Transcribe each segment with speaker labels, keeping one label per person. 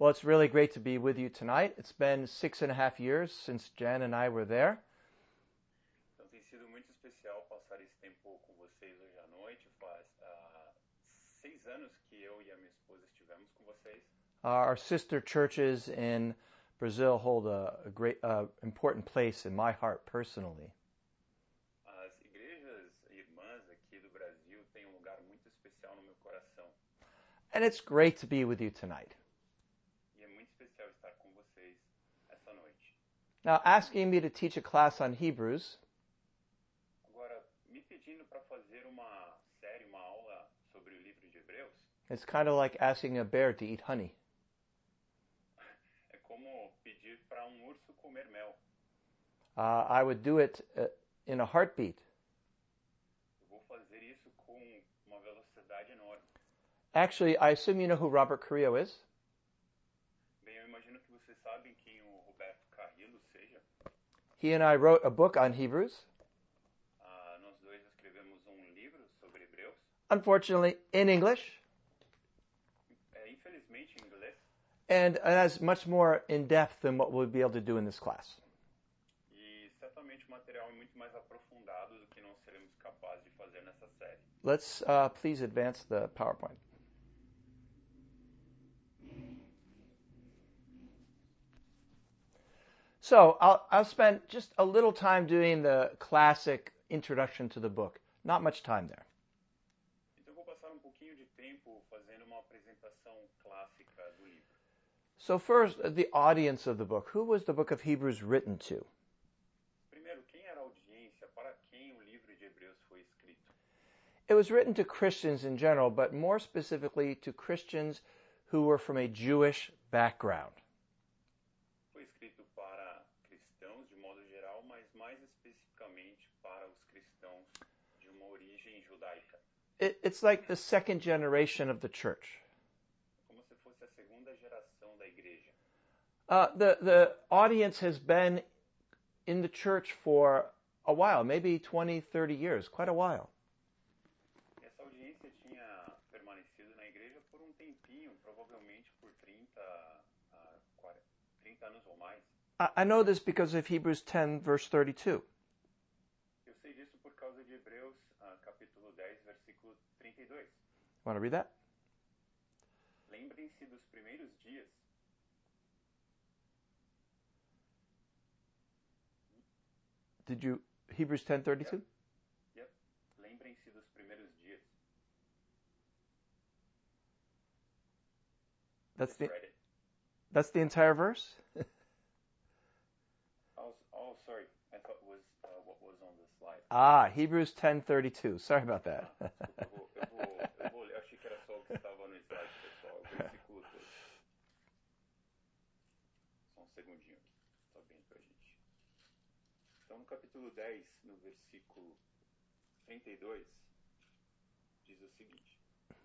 Speaker 1: Well, it's really great to be with you tonight. It's been 6.5 years since Jan and I were there.
Speaker 2: Então tem sido muito especial passar esse tempo com vocês hoje à noite. Faz 6 anos que eu e a minha esposa estivemos com vocês.
Speaker 1: Our sister churches in Brazil hold a great, important place in my heart personally.
Speaker 2: As igrejas irmãs aqui do Brasil têm um lugar muito especial no meu coração.
Speaker 1: And it's great to be with you tonight.
Speaker 2: E é muito especial estar com vocês essa noite.
Speaker 1: Now, asking me to teach a class on Hebrews
Speaker 2: Agora, me pedindo para fazer uma série, uma aula sobre o livro de Hebreus,
Speaker 1: is kind of like asking a bear to eat honey.
Speaker 2: é como pedir para urso comer mel.
Speaker 1: I would do it in a heartbeat.
Speaker 2: Eu vou fazer isso com uma velocidade enorme.
Speaker 1: Actually, I assume you know who Robert Carrillo is.
Speaker 2: Bem, eu imagino que vocês sabem quem o Roberto Carrillo seja.
Speaker 1: He and I wrote a book on Hebrews.
Speaker 2: Nós dois escrevemos livro sobre Hebreus.
Speaker 1: Unfortunately, in English.
Speaker 2: Infelizmente em inglês.
Speaker 1: And it has much more in depth than what we'll be able to do in this class.
Speaker 2: E certamente o material é muito mais aprofundado do que nós seremos capazes de fazer nessa série.
Speaker 1: Let's please advance the PowerPoint. So I'll spend just a little time doing the classic introduction to the book. Not much time there.
Speaker 2: Então eu vou passar um pouquinho de tempo fazendo uma apresentação clássica do livro.
Speaker 1: So first, the audience of the book. Who was the book of Hebrews written to?
Speaker 2: Primeiro, quem era a audiência? Para quem o livro de Hebreus foi escrito?
Speaker 1: It was written to Christians in general, but more specifically to Christians who were from a Jewish background.
Speaker 2: Foi escrito para cristãos de modo geral, mas mais especificamente para os cristãos de uma origem judaica.
Speaker 1: It's like the second generation of the church.
Speaker 2: Como se fosse a segunda geração da igreja.
Speaker 1: The audience has been in the church for a while, maybe 20, 30 years, quite a while.
Speaker 2: Essa audiência tinha permanecido na igreja por tempinho, provavelmente por 30 anos ou mais.
Speaker 1: I know this because of Hebrews 10, verse 32.
Speaker 2: Eu sei disso por causa de Hebreus, capítulo 10, versículo 32.
Speaker 1: Want to read that?
Speaker 2: Lembrem-se dos primeiros dias.
Speaker 1: Did you Hebrews 10:32?
Speaker 2: Yep. Lembrem-se dos primeiros dias.
Speaker 1: That's the entire verse?
Speaker 2: Sorry. I thought it was what was on the slide.
Speaker 1: Hebrews 10:32. Sorry about that.
Speaker 2: Eu vou ler. Achei que era só o que estava no slide, pessoal. O versículo todo. Só um segundinho aqui. Está bem pra gente. Então, no capítulo 10, no versículo 32, diz o seguinte.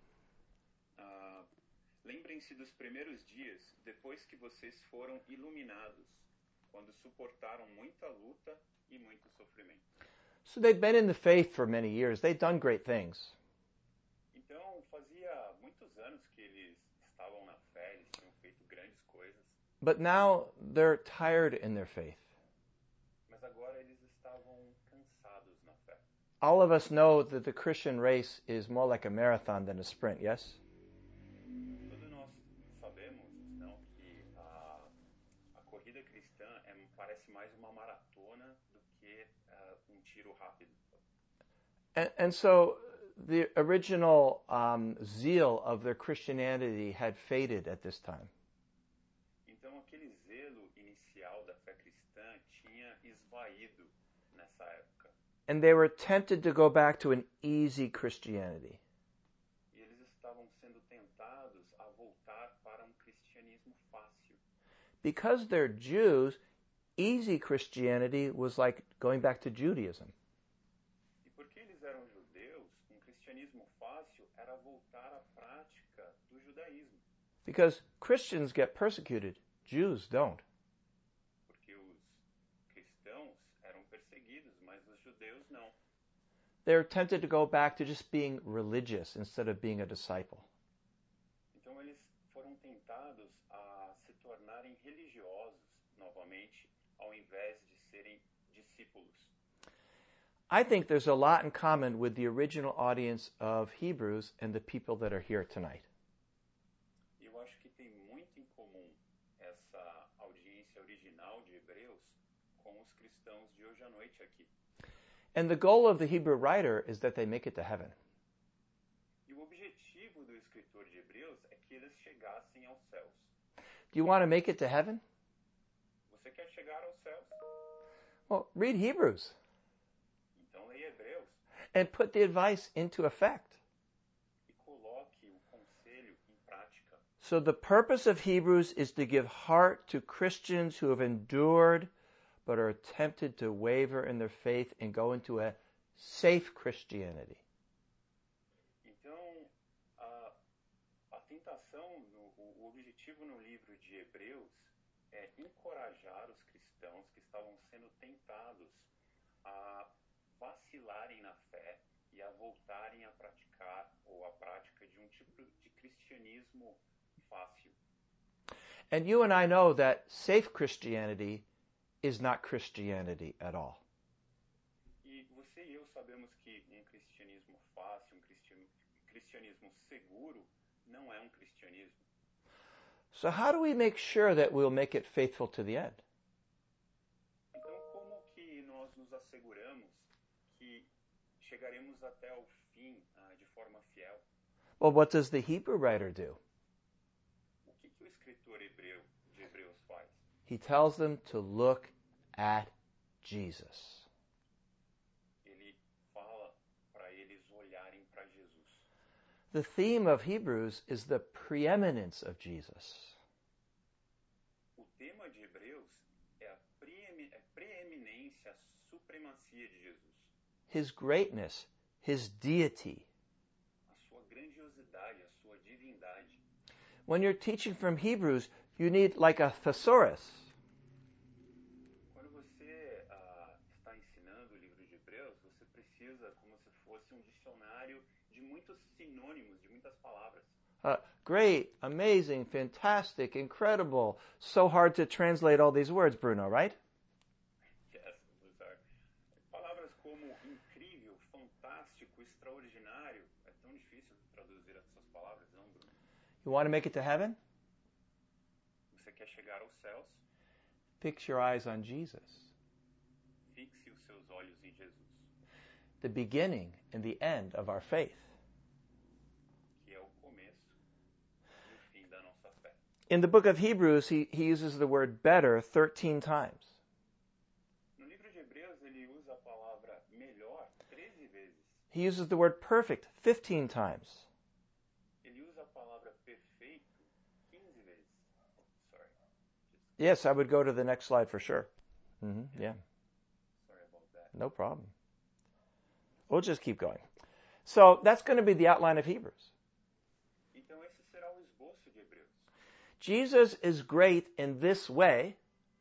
Speaker 2: Lembrem-se dos primeiros dias, depois que vocês foram iluminados, quando suportaram muita luta e muito sofrimento.
Speaker 1: So they'd been in the faith for many years. They'd done great things.
Speaker 2: Então, fazia muitos anos que eles estavam na fé, eles tinham feito grandes coisas.
Speaker 1: But now they're tired in their faith.
Speaker 2: Mas agora eles estavam cansados na fé.
Speaker 1: All of us know that the Christian race is more like a marathon than a sprint, yes?
Speaker 2: Todos nós sabemos, não, que a corrida cristã parece mais uma maratona do que tiro rápido.
Speaker 1: And so the original zeal of their Christianity had faded at this time.
Speaker 2: Então aquele zelo inicial da fé cristã tinha esvaído nessa época.
Speaker 1: And they were tempted to go back to an easy Christianity.
Speaker 2: E eles estavam sendo tentados a voltar para cristianismo fácil.
Speaker 1: Because they're Jews, easy Christianity was like going back to Judaism.
Speaker 2: E porque eles eram judeus, cristianismo fácil era voltar à prática do judaísmo.
Speaker 1: Because Christians get persecuted, Jews don't.
Speaker 2: Porque os cristãos eram perseguidos, mas os judeus não.
Speaker 1: They're tempted to go back to just being religious instead of being a disciple.
Speaker 2: Então eles foram tentados a se tornarem religiosos novamente, ao invés de serem discípulos.
Speaker 1: I think there's a lot in common with the original audience of Hebrews and the people that are here tonight.
Speaker 2: Eu acho que tem muito em comum essa audiência original de Hebreus com os cristãos de hoje à noite aqui.
Speaker 1: And the goal of the Hebrew writer is that they make it to heaven.
Speaker 2: E o objetivo do escritor de Hebreus é que eles chegassem aos céus.
Speaker 1: Do you want to make it to heaven?
Speaker 2: Você quer chegar aos céus?
Speaker 1: Well, read Hebrews
Speaker 2: Então leia Hebreus
Speaker 1: and put the advice into effect.
Speaker 2: e coloque o conselho em prática.
Speaker 1: So the purpose of Hebrews is to give heart to Christians who have endured but are tempted to waver in their faith and go into a safe Christianity.
Speaker 2: Então, a tentação, o objetivo no livro de Hebreus é encorajar os cristãos que estavam sendo tentados a vacilarem na fé e a voltarem a praticar ou a prática de um tipo de cristianismo fácil.
Speaker 1: And you and I know that safe Christianity is not Christianity at all.
Speaker 2: E você e eu sabemos que um cristianismo fácil, um cristianismo seguro, não é um cristianismo.
Speaker 1: So how do we make sure that we'll make it faithful to the end?
Speaker 2: Então, como que nós nos asseguramos que chegaremos até o fim de forma fiel?
Speaker 1: Well, what does the Hebrew writer do?
Speaker 2: O que o escritor de Hebreus faz?
Speaker 1: He tells them to look at Jesus.
Speaker 2: Ele fala para eles olharem para Jesus.
Speaker 1: The theme of Hebrews is the preeminence of Jesus.
Speaker 2: O tema de Hebreus é a preeminência, a supremacia de Jesus.
Speaker 1: His greatness, his deity.
Speaker 2: A sua grandiosidade, a sua divindade.
Speaker 1: When you're teaching from Hebrews, you need like a thesaurus.
Speaker 2: Quando você está ensinando o livro de Hebreus, você precisa como se fosse um dicionário de muitos sinônimos, de muitas palavras.
Speaker 1: Great, amazing, fantastic, incredible. So hard to translate all these words, Bruno, right?
Speaker 2: Yes, Luzar. Palavras como incrível, fantástico, extraordinário. É tão difícil traduzir essas palavras, não, Bruno?
Speaker 1: You want to make it to heaven?
Speaker 2: Você quer chegar aos céus?
Speaker 1: Fix your eyes on Jesus,
Speaker 2: Fixe os seus olhos em Jesus,
Speaker 1: the beginning and the end of our faith.
Speaker 2: que é o começo e o fim da nossa fé.
Speaker 1: In the book of Hebrews, he uses the word better 13 times.
Speaker 2: No livro de Hebreus, ele usa a palavra melhor 13 vezes.
Speaker 1: He uses the word perfect 15 times.
Speaker 2: Ele usa a palavra perfeito 15 vezes. Sorry.
Speaker 1: Yes, I would go to the next slide for sure. Yeah,
Speaker 2: Sorry about that.
Speaker 1: no problem. We'll just keep going. So that's going to be the outline of Hebrews.
Speaker 2: Então esse será o esboço de Hebreus.
Speaker 1: Jesus is great in this way.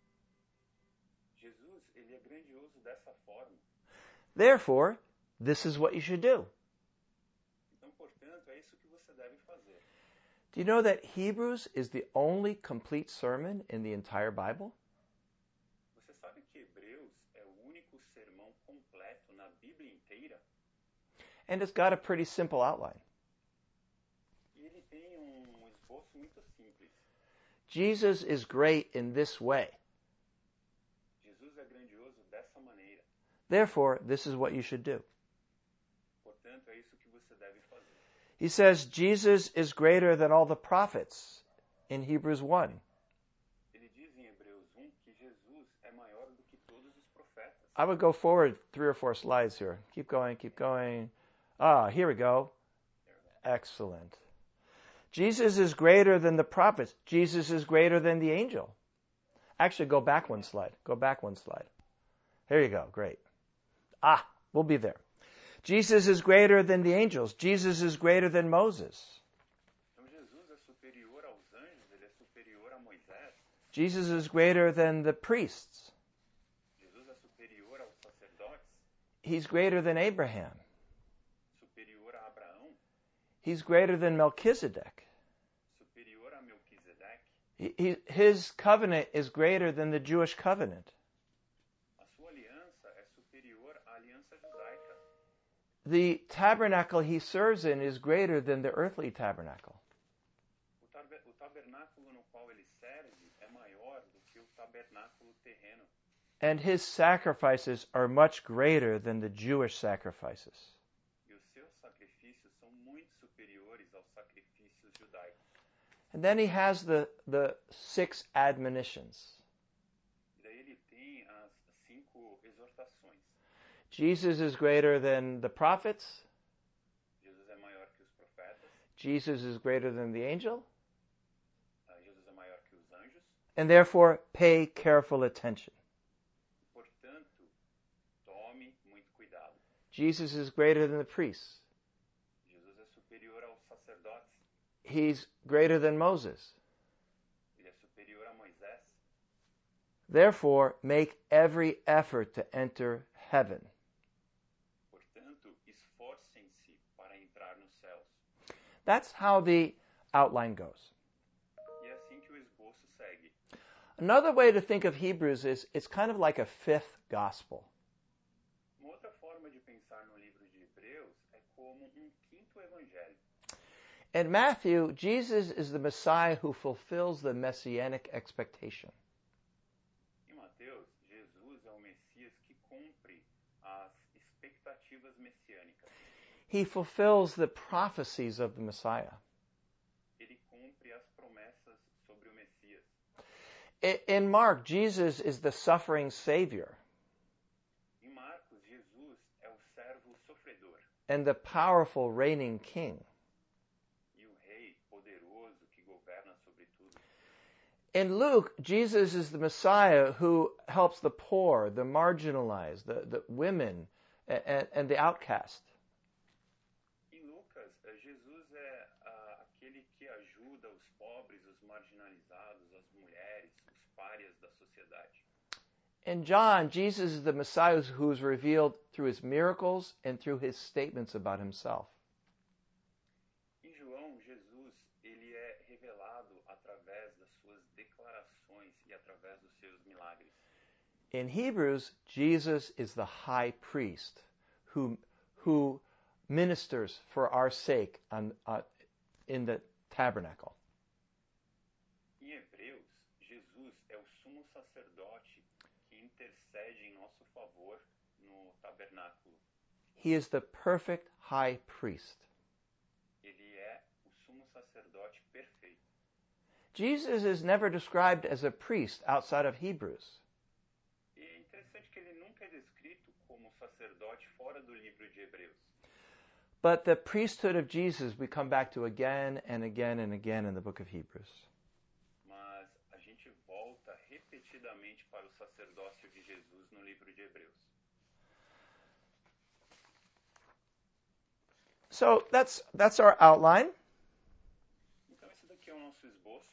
Speaker 2: Jesus, ele é grandioso dessa forma.
Speaker 1: Therefore, this is what you should do.
Speaker 2: Então, portanto, é isso que você deve fazer.
Speaker 1: Do you know that Hebrews is the only complete sermon in the entire Bible?
Speaker 2: Você sabe que Hebreus é o único sermão completo na Bíblia inteira?
Speaker 1: And it's got a pretty simple outline.
Speaker 2: E ele tem esboço muito simples.
Speaker 1: Jesus is great in this way.
Speaker 2: Jesus é grandioso dessa maneira.
Speaker 1: Therefore, this is what you should do.
Speaker 2: Portanto, é isso que você deve fazer.
Speaker 1: He says Jesus is greater than all the prophets in Hebrews 1.
Speaker 2: Ele diz em Hebreus 1 que Jesus é maior do que todos os profetas.
Speaker 1: I would go forward 3 or 4 slides here. Keep going, keep going. Here we go. Excellent. Jesus is greater than the prophets. Jesus is greater than the angel. Actually, go back one slide. Go back one slide. There you go. Great. We'll be there. Jesus is greater than the angels. Jesus is greater than Moses.
Speaker 2: Então Jesus é superior aos anjos, ele é superior a Moisés.
Speaker 1: Jesus is greater than the priests.
Speaker 2: Jesus é superior aos sacerdotes,
Speaker 1: He's greater than Abraham.
Speaker 2: superior a Abraão,
Speaker 1: He's greater than Melchizedek.
Speaker 2: superior a Melquisedeque,
Speaker 1: his covenant is greater than the Jewish covenant.
Speaker 2: a sua aliança é superior à aliança judaica.
Speaker 1: The tabernacle he serves in is greater than the earthly tabernacle.
Speaker 2: O tabernáculo no qual ele serve é maior do que o tabernáculo terreno.
Speaker 1: And his sacrifices are much greater than the Jewish sacrifices.
Speaker 2: E os seus sacrifícios são muito superiores aos sacrifícios judaicos.
Speaker 1: And then he has the 6 admonitions.
Speaker 2: E daí ele tem as 5 exortações.
Speaker 1: Jesus is greater than the prophets.
Speaker 2: Jesus é maior que os profetas.
Speaker 1: Jesus is greater than the angel.
Speaker 2: Jesus é maior que os anjos.
Speaker 1: And therefore, pay careful attention.
Speaker 2: Portanto, tome muito cuidado.
Speaker 1: Jesus is greater than the priests.
Speaker 2: Jesus é superior aos sacerdotes.
Speaker 1: He's greater than Moses.
Speaker 2: Ele é superior a Moisés.
Speaker 1: Therefore, make every effort to enter heaven.
Speaker 2: Portanto, esforcem-se para entrar nos céus.
Speaker 1: That's how the outline goes.
Speaker 2: E é assim que o esboço segue.
Speaker 1: Another way to think of Hebrews is it's kind of like a 5th gospel.
Speaker 2: Uma outra forma de pensar no livro de Hebreus é como um quinto evangelho.
Speaker 1: In Matthew, Jesus is the Messiah who fulfills the messianic expectation.
Speaker 2: Em Mateus, Jesus é o Messias que cumpre as expectativas messiânicas.
Speaker 1: He fulfills the prophecies of the Messiah.
Speaker 2: Ele cumpre as promessas sobre o Messias.
Speaker 1: In Mark, Jesus is the suffering Savior
Speaker 2: Em Marcos, Jesus é o servo sofredor
Speaker 1: and the powerful reigning King.
Speaker 2: e o rei poderoso que governa sobre tudo.
Speaker 1: In Luke, Jesus is the Messiah who helps the poor, the marginalized, the women, and the outcast.
Speaker 2: Em Lucas, Jesus é aquele que ajuda os pobres, os marginalizados, as mulheres, os párias da sociedade.
Speaker 1: In John, Jesus is the Messiah who is revealed through his miracles and through his statements about himself.
Speaker 2: Em João, Jesus ele é revelado através das suas declarações e através dos seus milagres.
Speaker 1: In Hebrews, Jesus is the high priest who ministers for our sake in the tabernacle.
Speaker 2: Em Hebreus, Jesus é o sumo sacerdote que intercede em nosso favor no tabernáculo.
Speaker 1: He is the perfect high priest.
Speaker 2: Ele é o sumo sacerdote perfeito.
Speaker 1: Jesus is never described as a priest outside of Hebrews.
Speaker 2: E é interessante que ele nunca é descrito como sacerdote fora do livro de Hebreus.
Speaker 1: But the priesthood of Jesus we come back to again and again and again in the book of Hebrews.
Speaker 2: Mas a gente volta repetidamente para o sacerdócio de Jesus no livro de Hebreus.
Speaker 1: So that's our outline.
Speaker 2: Então esse daqui é o nosso esboço.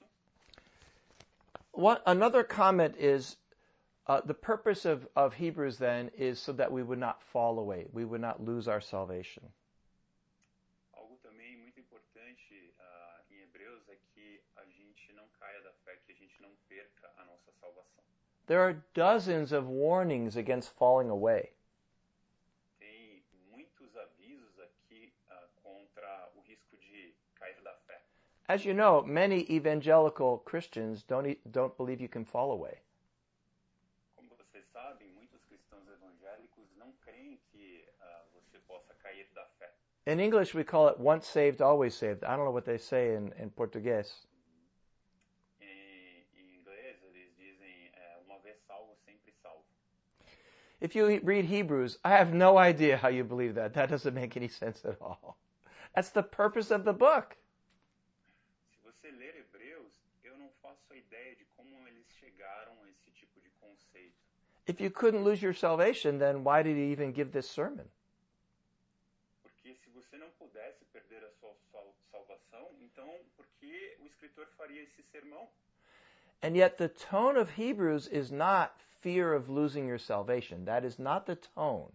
Speaker 1: Another comment is the purpose of Hebrews then is so that we would not fall away, we would not lose our salvation.
Speaker 2: Algo também muito importante em Hebreus é que a gente não caia da fé, que a gente não perca a nossa salvação.
Speaker 1: There are dozens of warnings against falling away.
Speaker 2: Tem muitos avisos aqui contra o risco de cair da fé.
Speaker 1: As you know, many evangelical Christians don't believe you can fall away.
Speaker 2: Como vocês sabem, muitos cristãos evangélicos não creem que você possa cair da fé.
Speaker 1: In English, we call it once saved, always saved. I don't know what they say in Portuguese.
Speaker 2: Em inglês, eles dizem uma vez salvo, sempre salvo.
Speaker 1: If you read Hebrews, I have no idea how you believe that. That doesn't make any sense at all. That's the purpose of the book.
Speaker 2: Se você ler Hebreus, eu não faço a ideia de como eles chegaram a esse tipo de conceito.
Speaker 1: If you couldn't lose your salvation, then why did he even give this sermon?
Speaker 2: Porque se você não pudesse perder a sua salvação, então por que o escritor faria esse sermão?
Speaker 1: And yet the tone of Hebrews is not fear of losing your salvation. That is not the tone.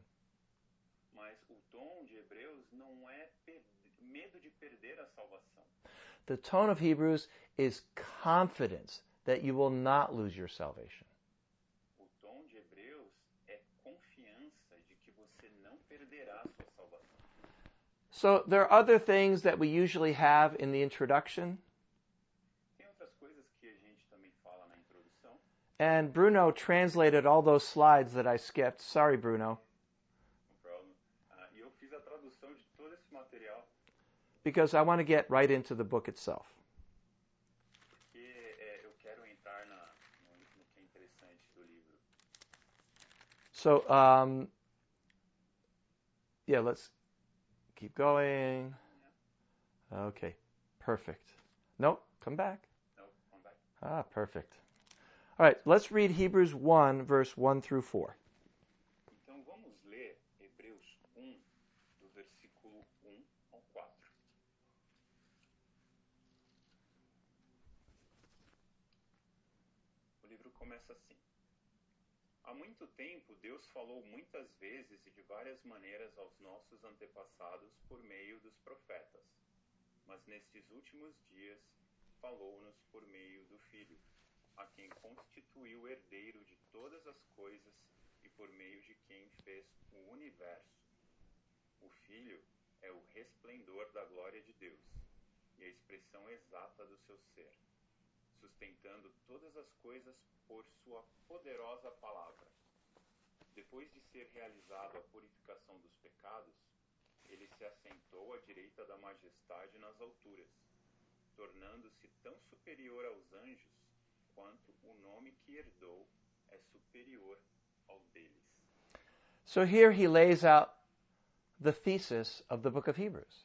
Speaker 2: Mas o tom de Hebreus não é medo de perder a salvação.
Speaker 1: The tone of Hebrews is confidence that you will not lose your salvation.
Speaker 2: O tom de Hebreus é confiança de que você não perderá a sua salvação.
Speaker 1: So there are other things that we usually have in the introduction.
Speaker 2: Tem outras coisas que a gente também fala na introdução.
Speaker 1: And Bruno translated all those slides that I skipped. Sorry, Bruno.
Speaker 2: No problem. E eu fiz a tradução de todo esse material
Speaker 1: Because I want to get right into the book itself.
Speaker 2: porque eu quero entrar no que é interessante do livro.
Speaker 1: So, let's keep going. Okay, perfect. Nope, come back.
Speaker 2: No, come back.
Speaker 1: Perfect. All right, let's read Hebrews 1, verse 1 through 4.
Speaker 2: Então vamos ler Hebreus 1, do versículo 1 ao 4. O livro começa assim. Há muito tempo, Deus falou muitas vezes e de várias maneiras aos nossos antepassados por meio dos profetas. Mas nestes últimos dias, falou-nos por meio do Filho, a quem constituiu herdeiro de todas as coisas e por meio de quem fez o universo. O Filho é o resplendor da glória de Deus e a expressão exata do seu ser, sustentando todas as coisas por sua poderosa palavra. Depois de ser realizada a purificação dos pecados, ele se assentou à direita da majestade nas alturas, tornando-se tão superior aos anjos quanto o nome que herdou é superior ao deles.
Speaker 1: So here he lays out the thesis of the book of Hebrews.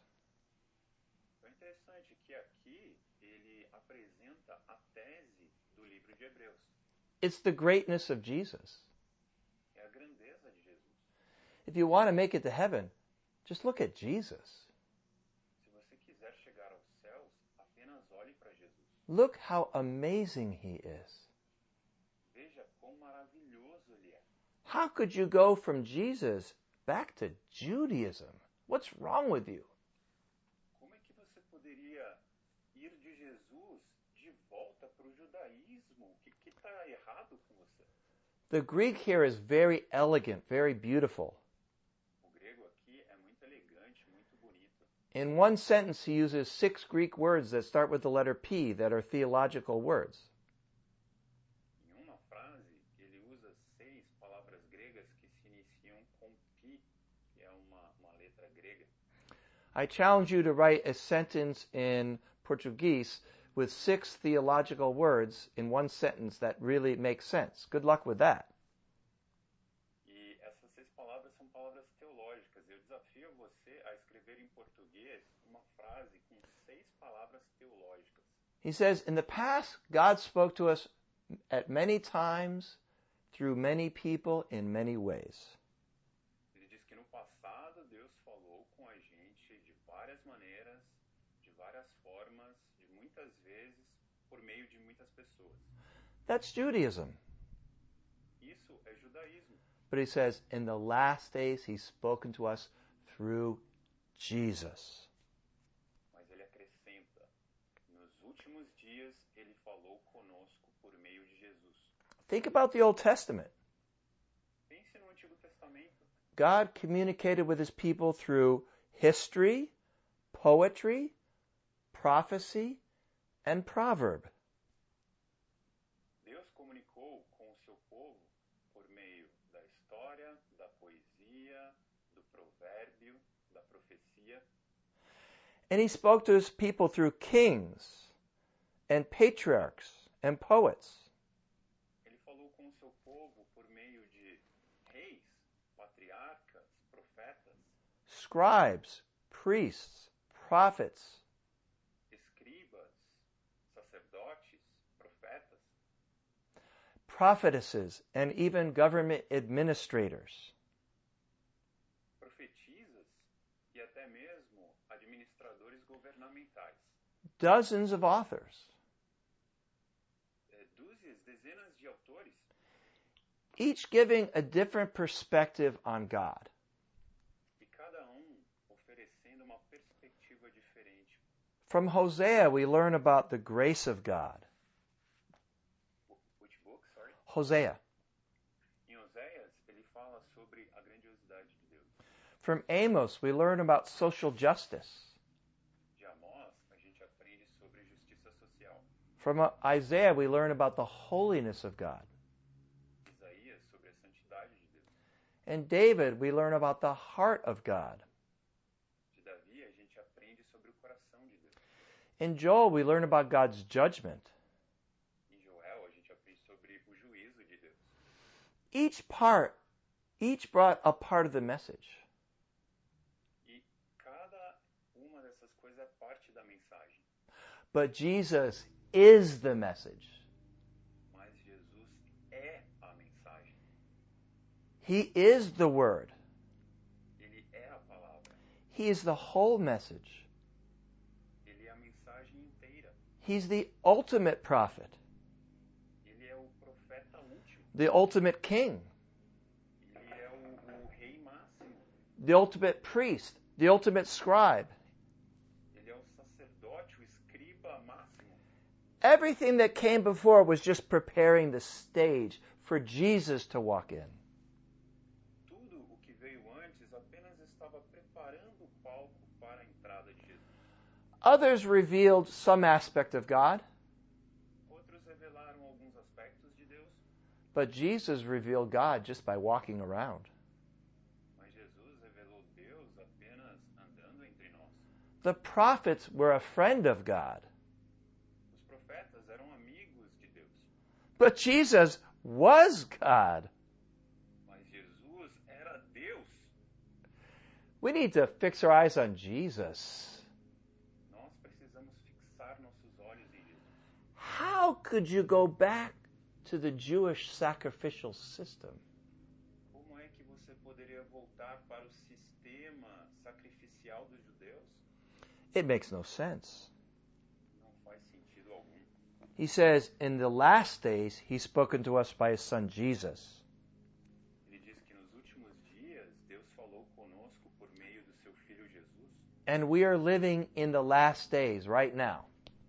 Speaker 2: É interessante que aqui ele apresenta a tese do livro de Hebreus.
Speaker 1: It's the greatness of Jesus.
Speaker 2: É a grandeza de Jesus.
Speaker 1: If you want to make it to heaven, just look at Jesus.
Speaker 2: Se você quiser chegar aos céus, apenas olhe para Jesus.
Speaker 1: Look how amazing he is.
Speaker 2: Veja quão maravilhoso ele é.
Speaker 1: How could you go from Jesus back to Judaism? What's wrong with you?
Speaker 2: Como é que você poderia ir de Jesus de volta para o judaísmo? O que está errado com você?
Speaker 1: The Greek here is very elegant, very beautiful.
Speaker 2: O grego aqui é muito elegante, muito bonito.
Speaker 1: In one sentence, he uses 6 Greek words that start with the letter P that are theological words.
Speaker 2: Em uma frase, ele usa 6 palavras gregas que se iniciam com pi, que é uma letra grega.
Speaker 1: I challenge you to write a sentence in Portuguese with 6 theological words in one sentence that really makes sense. Good luck with that.
Speaker 2: E essas 6 palavras são palavras teológicas. Eu desafio você a escrever em português uma frase com 6 palavras teológicas.
Speaker 1: He says, in the past, God spoke to us at many times, through many people, in many ways.
Speaker 2: Ele diz que no passado Deus falou com a gente de várias maneiras, de várias formas, de muitas vezes, por meio de muitas pessoas.
Speaker 1: That's Judaism.
Speaker 2: Isso é judaísmo.
Speaker 1: But he says, in the last days, he's spoken to us through Jesus.
Speaker 2: Mas ele acrescenta, nos últimos dias ele falou conosco por meio de Jesus.
Speaker 1: Think about the Old Testament.
Speaker 2: Pense no Antigo Testamento.
Speaker 1: God communicated with his people through history, poetry, prophecy, and proverb.
Speaker 2: Deus comunicou com o seu povo por meio da história, da poesia, do provérbio, da profecia.
Speaker 1: And he spoke to his people through kings and patriarchs and poets.
Speaker 2: Ele falou com o seu povo por meio de reis, patriarcas, profetas,
Speaker 1: Scribes, priests, prophets.
Speaker 2: escribas, sacerdotes, profetas,
Speaker 1: Prophetesses, and even government administrators.
Speaker 2: profetisas e até mesmo administradores governamentais.
Speaker 1: Dozens of authors,
Speaker 2: Dúzias, dezenas de autores,
Speaker 1: each giving a different perspective on God.
Speaker 2: e cada oferecendo uma perspectiva diferente
Speaker 1: From Hosea, we learn about the grace of God.
Speaker 2: Which book, sorry?
Speaker 1: Hosea.
Speaker 2: Em Oséias, ele fala sobre a grandiosidade de Deus.
Speaker 1: From Amos, we learn about social justice.
Speaker 2: De Amós, a gente aprende sobre justiça social.
Speaker 1: From Isaiah, we learn about the holiness of God.
Speaker 2: Isaías, sobre a santidade de Deus.
Speaker 1: In David, we learn about the heart of God.
Speaker 2: De Davi, a gente aprende sobre o coração de Deus.
Speaker 1: In Joel, we learn about God's judgment.
Speaker 2: Em Joel, a gente aprende sobre o juízo de Deus.
Speaker 1: Each brought a part of the message.
Speaker 2: E cada uma dessas coisas é parte da mensagem.
Speaker 1: But Jesus is the message.
Speaker 2: Mas Jesus é a mensagem.
Speaker 1: He is the Word.
Speaker 2: Ele é a palavra.
Speaker 1: He is the whole message.
Speaker 2: Ele é a mensagem inteira.
Speaker 1: He's the ultimate prophet,
Speaker 2: Ele é o profeta último.
Speaker 1: the ultimate king,
Speaker 2: Ele é o rei máximo.
Speaker 1: the ultimate priest, the ultimate scribe.
Speaker 2: Ele é o sacerdote, o escriba máximo.
Speaker 1: Everything that came before was just preparing the stage for Jesus to walk in.
Speaker 2: Tudo o que veio antes apenas estava preparando o palco para a entrada de Jesus.
Speaker 1: Others revealed some aspect of God,
Speaker 2: Outros revelaram alguns aspectos de Deus,
Speaker 1: but Jesus revealed God just by walking around.
Speaker 2: mas Jesus revelou Deus apenas andando entre nós.
Speaker 1: The prophets were a friend of God,
Speaker 2: Os profetas eram amigos de Deus,
Speaker 1: but Jesus was God.
Speaker 2: mas Jesus era Deus.
Speaker 1: We need to fix our eyes on Jesus.
Speaker 2: Nós precisamos fixar nossos olhos em Jesus.
Speaker 1: How could you go back to the Jewish sacrificial system?
Speaker 2: Como é que você poderia voltar para o sistema sacrificial dos judeus?
Speaker 1: It makes no sense.
Speaker 2: Não faz sentido algum.
Speaker 1: He says, in the last days, he's spoken to us by his son Jesus.
Speaker 2: Ele diz que nos últimos dias Deus falou conosco por meio do seu filho Jesus.
Speaker 1: And we are living in the last days right now.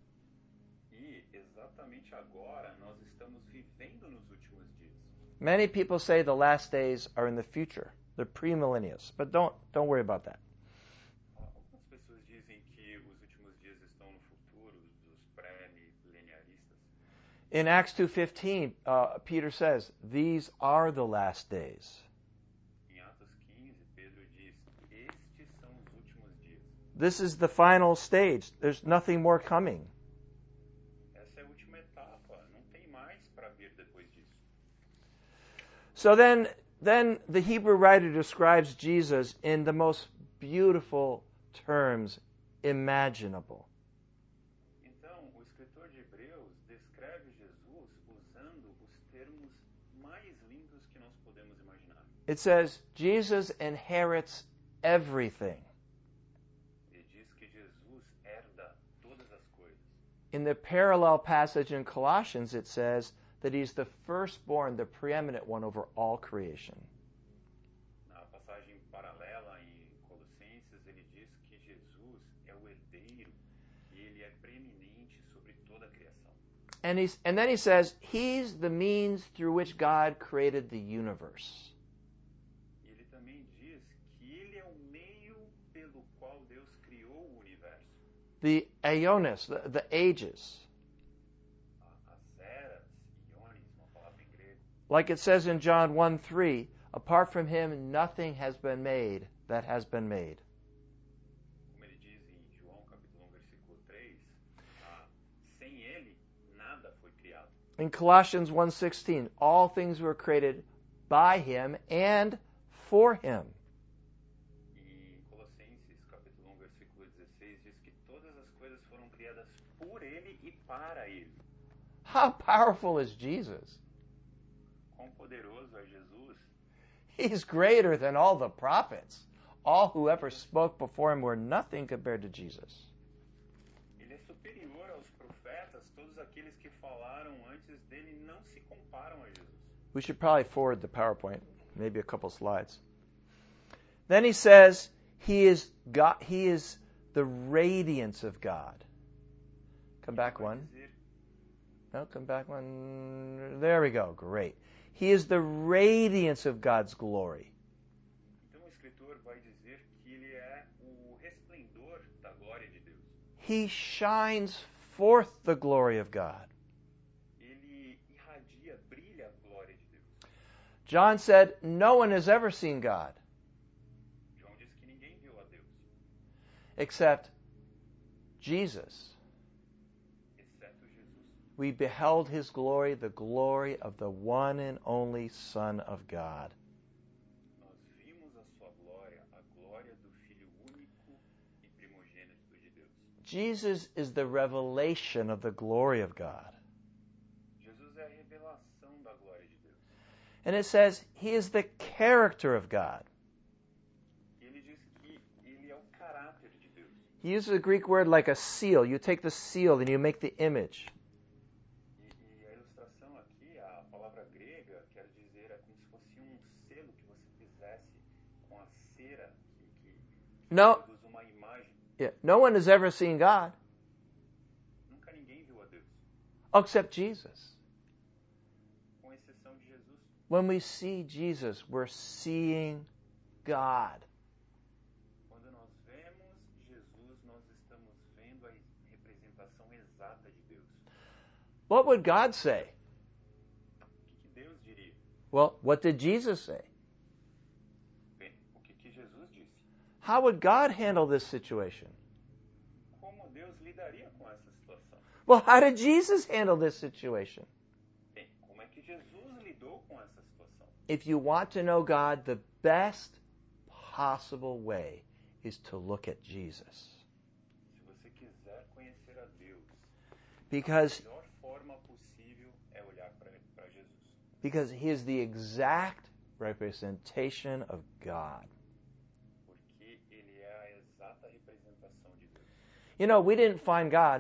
Speaker 2: E exatamente agora nós estamos vivendo nos últimos dias.
Speaker 1: Many people say the last days are in the future. They're premillennialists, but don't worry about that.
Speaker 2: Algumas pessoas dizem que os últimos dias estão no futuro, dos pré-milenialistas.
Speaker 1: In Acts 2:15, Peter says, these are the last days.
Speaker 2: Em Atos 15, Pedro diz: estes são os últimos dias.
Speaker 1: This is the final stage. There's nothing more coming.
Speaker 2: Essa é a última etapa, não tem mais para vir depois disso.
Speaker 1: So then the Hebrew writer describes Jesus in the most beautiful terms imaginable.
Speaker 2: Então, o escritor de Hebreus descreve Jesus usando os termos mais lindos que nós podemos imaginar.
Speaker 1: It says, Jesus inherits everything.
Speaker 2: Ele diz que Jesus herda todas as coisas.
Speaker 1: In the parallel passage in Colossians, it says that he's the firstborn, the preeminent one over all creation.
Speaker 2: Na passagem paralela em Colossenses, ele diz que Jesus é o herdeiro e ele é preeminente sobre toda a criação.
Speaker 1: And then he says, he's the means through which God created the universe.
Speaker 2: E ele também diz que ele é o meio pelo qual Deus criou o universo.
Speaker 1: The aeonis, the ages.
Speaker 2: As eras, iones, uma palavra em grego.
Speaker 1: Like it says in John 1:3, apart from him, nothing has been made that has been made.
Speaker 2: Como ele diz em João capítulo 1, versículo 3, sem ele, nada foi criado.
Speaker 1: In Colossians 1:16, all things were created by him and for him.
Speaker 2: E em Colossenses capítulo 1, versículo 16, diz que todas as coisas foram criadas por ele e para ele.
Speaker 1: How powerful is Jesus?
Speaker 2: Quão poderoso é Jesus!
Speaker 1: He's greater than all the prophets. All who ever spoke before him were nothing compared to Jesus.
Speaker 2: Ele é superior aos profetas, todos aqueles que falaram antes dele não se comparam a Jesus.
Speaker 1: We should probably forward the PowerPoint, maybe a couple slides. Then he says, he is God, he is the radiance of God. Come back
Speaker 2: Vai
Speaker 1: one.
Speaker 2: dizer,
Speaker 1: No, come back one. There we go. Great. He is the radiance of God's glory.
Speaker 2: então o escritor vai dizer que ele é o resplendor da glória de Deus.
Speaker 1: He shines forth the glory of God.
Speaker 2: Ele irradia, brilha a glória de Deus.
Speaker 1: John said, no one has ever seen God
Speaker 2: João diz que ninguém viu a Deus,
Speaker 1: except Jesus.
Speaker 2: exceto Jesus.
Speaker 1: We beheld his glory, the glory of the one and only Son of God.
Speaker 2: Nós vimos a sua glória, a glória do Filho único e primogênito de Deus.
Speaker 1: Jesus is the revelation of the glory of God.
Speaker 2: Jesus é a revelação da glória de Deus.
Speaker 1: And it says he is the character of God.
Speaker 2: E ele diz que ele é o caráter de Deus.
Speaker 1: He uses a Greek word like a seal. You take the seal and you make the image.
Speaker 2: E a ilustração aqui, a palavra grega, quer dizer, é como se fosse um selo que você fizesse com a cera que
Speaker 1: No.
Speaker 2: produz uma imagem.
Speaker 1: Yeah. No one has ever seen God
Speaker 2: Nunca ninguém viu a Deus,
Speaker 1: except Jesus.
Speaker 2: com exceção de Jesus.
Speaker 1: When we see Jesus, we're seeing God.
Speaker 2: Quando nós vemos Jesus, nós estamos vendo a representação exata de Deus.
Speaker 1: What would God say?
Speaker 2: O que Deus diria?
Speaker 1: Well, what did Jesus say?
Speaker 2: Bem, o que Jesus disse?
Speaker 1: How would God handle this situation?
Speaker 2: Como Deus lidaria com essa situação?
Speaker 1: Well, how did Jesus handle this situation?
Speaker 2: Bem, como é que Jesus lidou com essa situação?
Speaker 1: If you want to know God, the best possible way is to look at Jesus.
Speaker 2: Se você quiser conhecer a Deus,
Speaker 1: Because,
Speaker 2: a melhor forma possível é olhar para Jesus.
Speaker 1: because he is the exact representation of God.
Speaker 2: Porque ele é a exata representação de Deus.
Speaker 1: You know, we didn't find God.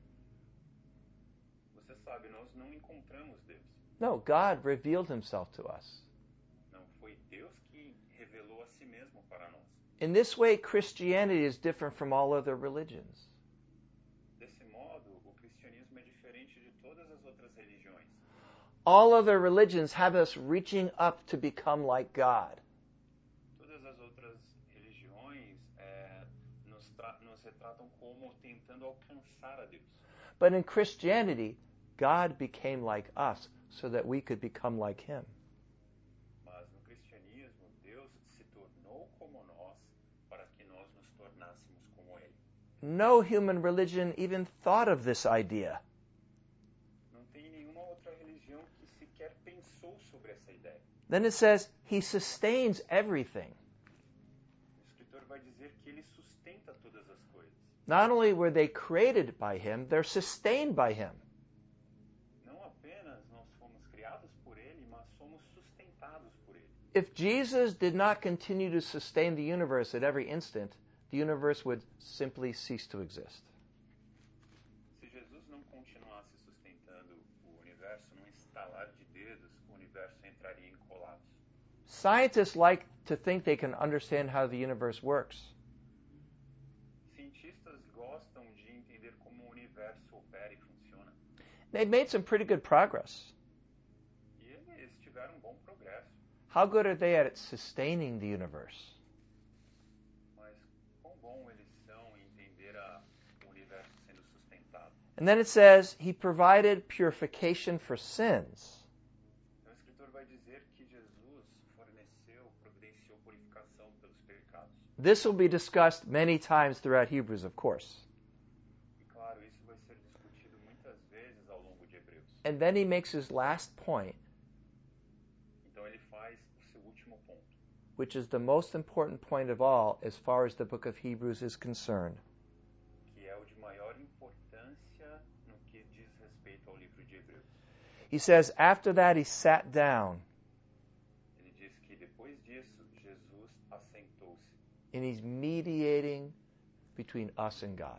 Speaker 2: Você sabe, nós não encontramos Deus.
Speaker 1: No, God revealed himself to us.
Speaker 2: Não foi Deus que revelou a si mesmo para nós.
Speaker 1: In this way, Christianity is different from all other religions.
Speaker 2: Desse modo, o cristianismo é diferente de todas as outras religiões.
Speaker 1: All other religions have us reaching up to become like God.
Speaker 2: Todas as outras religiões nos retratam como tentando alcançar a Deus.
Speaker 1: But in Christianity, God became like us so that we could become like him.
Speaker 2: Mas no cristianismo, Deus se tornou como nós para que nós nos tornássemos como Ele.
Speaker 1: No human religion even thought of this idea.
Speaker 2: Não tem nenhuma outra religião que sequer pensou sobre essa ideia.
Speaker 1: Then it says he sustains everything.
Speaker 2: O escritor vai dizer que Ele sustenta todas as coisas.
Speaker 1: Not only were they created by him, they're sustained by him.
Speaker 2: Não apenas nós fomos criados por Ele, mas somos sustentados por Ele.
Speaker 1: If Jesus did not continue to sustain the universe at every instant, the universe would simply cease to exist.
Speaker 2: Se Jesus não continuasse sustentando o universo, num estalar de dedos, o universo entraria em colapso.
Speaker 1: Scientists like to think they can understand how the universe works.
Speaker 2: Cientistas gostam de entender como o universo opera e funciona.
Speaker 1: They've made some pretty good progress.
Speaker 2: E eles tiveram um bom progresso.
Speaker 1: How good are they at sustaining the universe?
Speaker 2: Mas quão bom eles são em entender o universo sendo sustentado.
Speaker 1: And then it says he provided purification for sins.
Speaker 2: Então o escritor vai dizer que Jesus providenciou purificação pelos pecados.
Speaker 1: This will be discussed many times throughout Hebrews, of course.
Speaker 2: E claro, isso vai ser discutido muitas vezes ao longo de Hebreus.
Speaker 1: And then he makes his last point,
Speaker 2: Então ele faz o seu último ponto,
Speaker 1: which is the most important point of all as far as the book of Hebrews is concerned.
Speaker 2: que é o de maior importância no que diz respeito ao livro de Hebreus.
Speaker 1: He says, after that he sat down
Speaker 2: Ele diz que depois disso, Jesus assentou-se
Speaker 1: and he's mediating between us and God.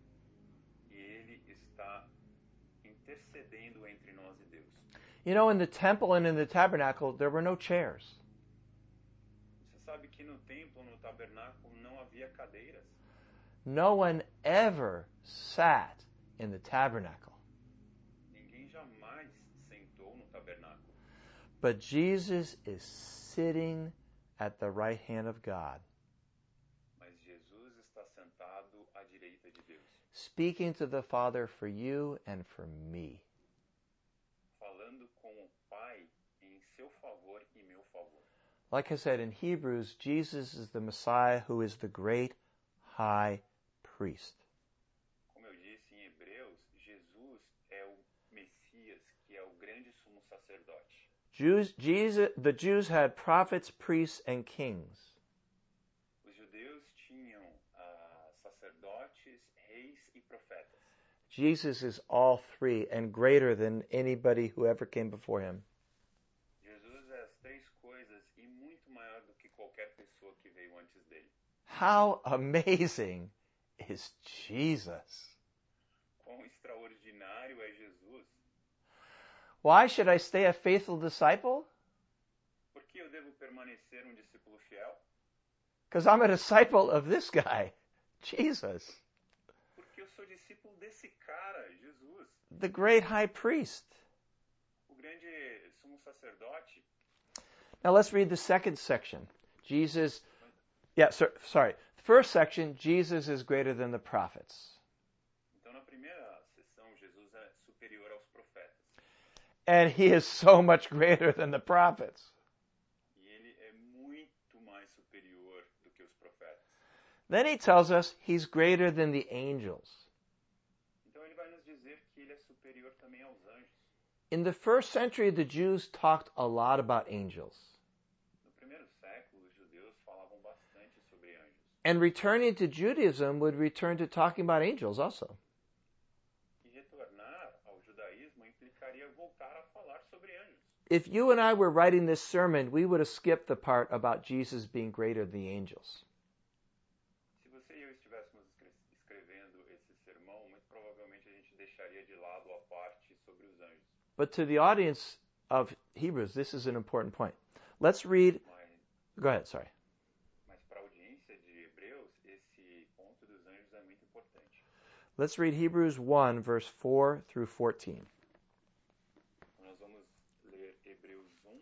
Speaker 2: e ele está intercedendo entre nós e Deus.
Speaker 1: You know, in the temple and in the tabernacle, there were no chairs.
Speaker 2: Você sabe que no templo, no tabernáculo, não havia cadeiras.
Speaker 1: No one ever sat in the tabernacle.
Speaker 2: Ninguém jamais sentou no tabernáculo.
Speaker 1: But Jesus is sitting at the right hand of God,
Speaker 2: Mas Jesus está sentado à direita de Deus,
Speaker 1: speaking to the Father for you and for me.
Speaker 2: falando com o Pai em seu favor e meu favor.
Speaker 1: Like I said in Hebrews, Jesus is the Messiah who is the great high priest.
Speaker 2: Como eu disse em Hebreus, Jesus é o Messias, que é o grande sumo sacerdote.
Speaker 1: The Jews had prophets, priests, and kings.
Speaker 2: Os judeus tinham sacerdotes, reis e profetas.
Speaker 1: Jesus is all three and greater than anybody who ever came before him.
Speaker 2: Jesus é as três coisas e muito maior do que qualquer pessoa que veio antes dele.
Speaker 1: How amazing is Jesus?
Speaker 2: Quão extraordinário é Jesus!
Speaker 1: Why should I stay a faithful disciple?
Speaker 2: Por que eu devo permanecer discípulo fiel?
Speaker 1: Because I'm a disciple of this guy, Jesus,
Speaker 2: Porque eu sou discípulo desse cara, Jesus,
Speaker 1: the great high priest.
Speaker 2: o grande sumo sacerdote.
Speaker 1: Now let's read the second section. Sorry. First section, Jesus is greater than the prophets.
Speaker 2: Então, na primeira sessão, Jesus é superior aos profetas.
Speaker 1: And he is so much greater than the prophets.
Speaker 2: E ele é muito mais superior do que os profetas.
Speaker 1: Then he tells us he's greater than the angels.
Speaker 2: Então, ele vai nos dizer que ele é superior também aos anjos.
Speaker 1: In the first century, the Jews talked a lot about angels.
Speaker 2: No primeiro século, os judeus falavam bastante sobre anjos.
Speaker 1: And returning to Judaism would return to talking about angels also.
Speaker 2: E retornar ao judaísmo implicaria voltar a falar sobre anjos.
Speaker 1: If you and I were writing this sermon, we would have skipped the part about Jesus being greater than the angels.
Speaker 2: Se você e eu estivéssemos escrevendo esse sermão, muito provavelmente a gente deixaria de lado a parte sobre os anjos.
Speaker 1: But to the audience of Hebrews, this is an important point. Let's read. Go ahead, sorry.
Speaker 2: Mas para a audiência de Hebreus, esse ponto dos anjos é muito importante.
Speaker 1: Let's read Hebrews 1, verse 4 through 14.
Speaker 2: Nós vamos ler Hebreus 1,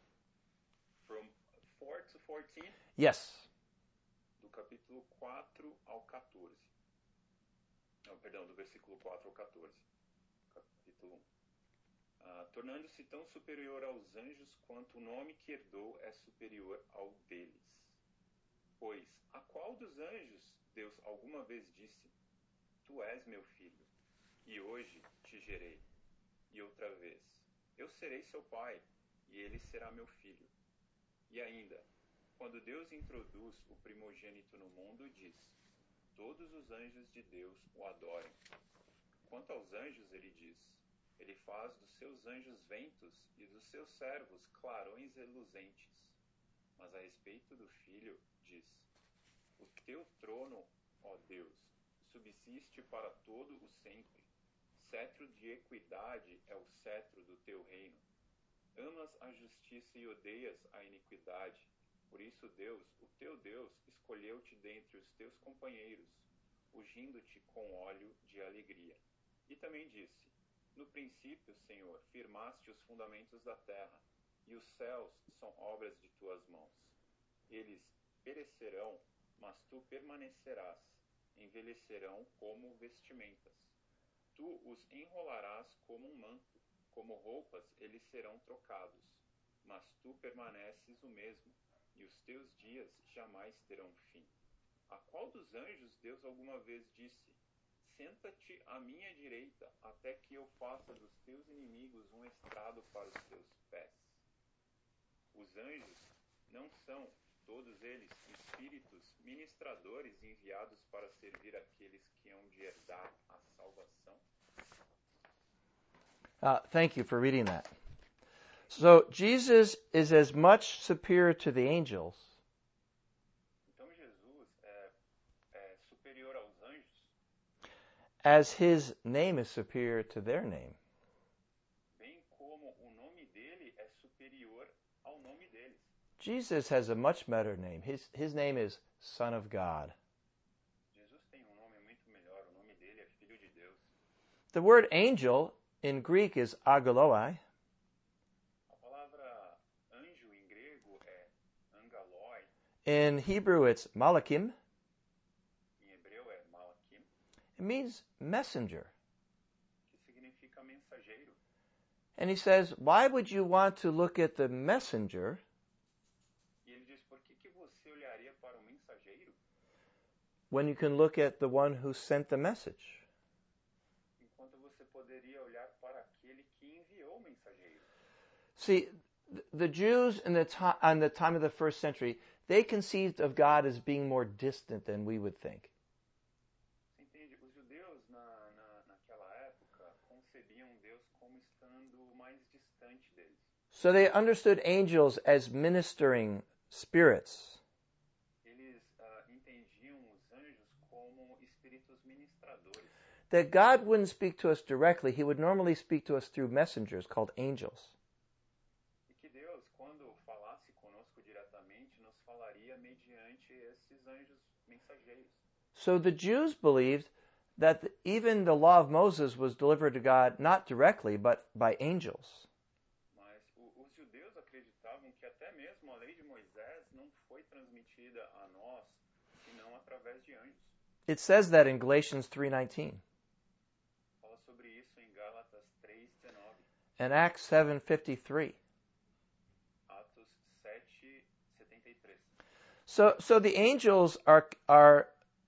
Speaker 2: from 4 to 14,
Speaker 1: Yes.
Speaker 2: do capítulo 4 ao 14. Não, perdão, do versículo 4 ao 14. Capítulo 1. Tornando-se tão superior aos anjos quanto o nome que herdou é superior ao deles. Pois, a qual dos anjos Deus alguma vez disse: Tu és meu filho, e hoje te gerei. E outra vez: Eu serei seu pai, e ele será meu filho. E ainda, quando Deus introduz o primogênito no mundo, diz: Todos os anjos de Deus o adorem. Quanto aos anjos, ele diz: Ele faz dos seus anjos ventos e dos seus servos clarões reluzentes. Mas a respeito do Filho, diz: O teu trono, ó Deus, subsiste para todo o sempre. Cetro de equidade é o cetro do teu reino. Amas a justiça e odeias a iniquidade. Por isso Deus, o teu Deus, escolheu-te dentre os teus companheiros, ungindo-te com óleo de alegria. E também disse: No princípio, Senhor, firmaste os fundamentos da terra, e os céus são obras de tuas mãos. Eles perecerão, mas tu permanecerás, envelhecerão como vestimentas. Tu os enrolarás como um manto, como roupas eles serão trocados. Mas tu permaneces o mesmo, e os teus dias jamais terão fim. A qual dos anjos Deus alguma vez disse: Senta-te à minha direita, até que eu faça dos teus inimigos um estrado para os teus pés? Os anjos não são, todos eles, espíritos ministradores enviados para servir aqueles que hão de herdar a salvação?
Speaker 1: Thank you for reading that. So Jesus is as much superior to the angels
Speaker 2: Então Jesus é superior aos anjos,
Speaker 1: as his name is superior to their name.
Speaker 2: bem como o nome dele é superior ao nome deles.
Speaker 1: Jesus has a much better name. His name is Son of God.
Speaker 2: Jesus tem
Speaker 1: The word angel in Greek is agoloi.
Speaker 2: A palavra anjo em grego é angaloi,
Speaker 1: In Hebrew, it's malakim.
Speaker 2: em hebreu é malakim,
Speaker 1: It means messenger.
Speaker 2: que significa mensageiro.
Speaker 1: And he says, why would you want to look at the messenger
Speaker 2: E ele diz, por que você olharia para o mensageiro
Speaker 1: when you can look at the one who sent the message?
Speaker 2: enquanto você poderia olhar para aquele que enviou o mensageiro?
Speaker 1: See, the Jews in the time of the first century, they conceived of God as being more distant than we would think.
Speaker 2: Você entende? Os judeus naquela época concebiam Deus como estando mais distante deles.
Speaker 1: So they understood angels as ministering spirits.
Speaker 2: Eles entendiam os anjos como espíritos ministradores.
Speaker 1: That God wouldn't speak to us directly, he would normally speak to us through messengers called angels.
Speaker 2: E que Deus, quando falasse conosco diretamente, nos falaria mediante esses anjos mensageiros.
Speaker 1: So the Jews believed that even the law of Moses was delivered to God not directly, but by angels.
Speaker 2: Mas os judeus acreditavam que até mesmo a lei de Moisés não foi transmitida a nós, senão através de anjos.
Speaker 1: It says that in Galatians 3:19
Speaker 2: Fala sobre isso em Gálatas 3:19,
Speaker 1: and Acts 7:53.
Speaker 2: Atos 7:73.
Speaker 1: So the angels are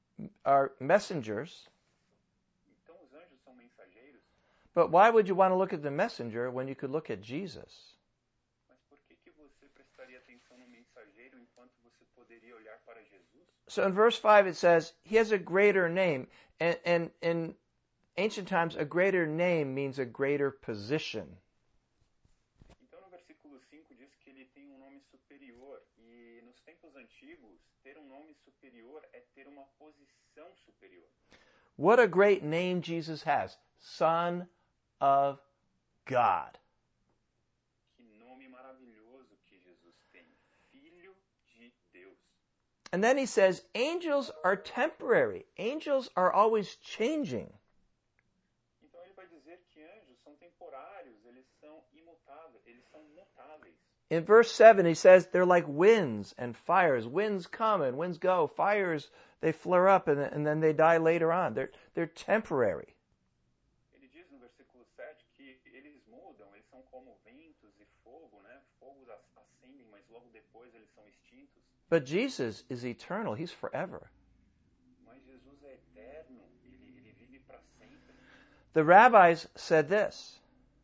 Speaker 1: messengers,
Speaker 2: Então os anjos são mensageiros,
Speaker 1: but why would you want to look at the messenger when you could look at Jesus?
Speaker 2: mas por que você prestaria atenção no mensageiro enquanto você poderia olhar para Jesus?
Speaker 1: So in verse 5 it says, he has a greater name. And in ancient times, a greater name means a greater position.
Speaker 2: Então no versículo 5 diz que ele tem um nome superior, e nos tempos antigos, ter um nome superior é ter uma posição superior.
Speaker 1: What a great name Jesus has. Son of God.
Speaker 2: Que nome maravilhoso que Jesus tem, Filho de Deus.
Speaker 1: And then he says, angels are temporary. Angels are always changing.
Speaker 2: Então ele vai dizer que anjos são temporários, eles são imutáveis, eles são mutáveis.
Speaker 1: In verse 7, he says they're like winds and fires. Winds come and winds go. Fires, they flare up and then they die later on. They're temporary.
Speaker 2: Ele diz no versículo 7 que eles mudam, eles são como ventos e fogo, né? Fogos acendem, mas logo depois eles são extintos.
Speaker 1: But Jesus is eternal. He's forever.
Speaker 2: Mas Jesus é eterno, ele vive para sempre.
Speaker 1: The rabbis said this.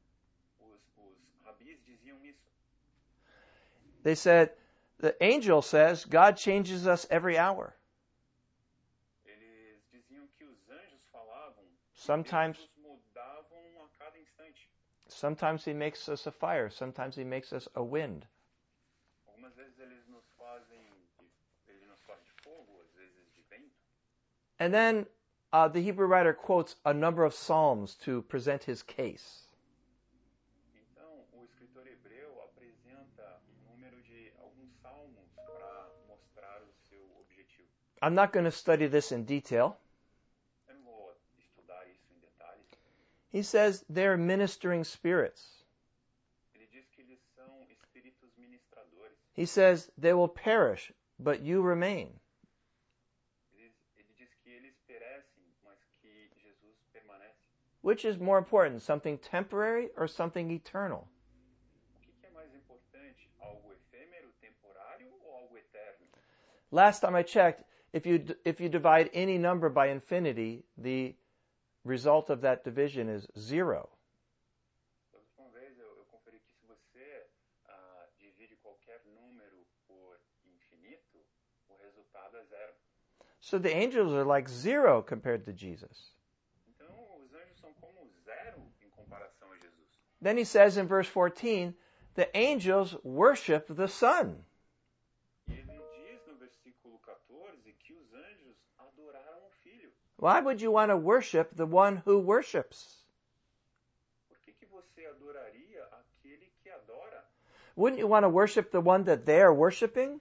Speaker 2: Os rabis diziam isso.
Speaker 1: They said, the angel says God changes us every hour.
Speaker 2: Eles diziam que os anjos falavam que
Speaker 1: Sometimes-
Speaker 2: Deus nos mudavam a cada instante.
Speaker 1: Sometimes he makes us a fire. Sometimes he makes us a wind.
Speaker 2: Algumas vezes ele nos faz de fogo, às vezes de vento.
Speaker 1: And then the Hebrew writer quotes a number of psalms to present his case.
Speaker 2: Então, o escritor hebreu apresenta um número de alguns salmos para mostrar o seu objetivo.
Speaker 1: I'm not going to study this in detail.
Speaker 2: Eu não vou estudar isso em detalhes.
Speaker 1: He says they're ministering spirits.
Speaker 2: Ele diz que eles são espíritos ministradores.
Speaker 1: He says they will perish, but you remain.
Speaker 2: Ele diz que eles perecem, mas que Jesus permanece.
Speaker 1: Which is more important, something temporary or something eternal?
Speaker 2: O que é mais importante? Algo efêmero, temporário ou algo eterno?
Speaker 1: Last time I checked, if you divide any number by infinity, the result of that division is 0.
Speaker 2: Da última vez eu conferi que se você divide qualquer número por infinito, o resultado é 0.
Speaker 1: So the angels are like 0 compared to Jesus.
Speaker 2: Então, os anjos são como 0 em comparação a Jesus.
Speaker 1: Then he says in verse 14, the angels worship the Son.
Speaker 2: E ele diz no versículo 14 que os anjos adoraram o Filho.
Speaker 1: Why would you want to worship the one who worships?
Speaker 2: Por que você adoraria aquele que adora?
Speaker 1: Wouldn't you want to worship the one that they are worshiping?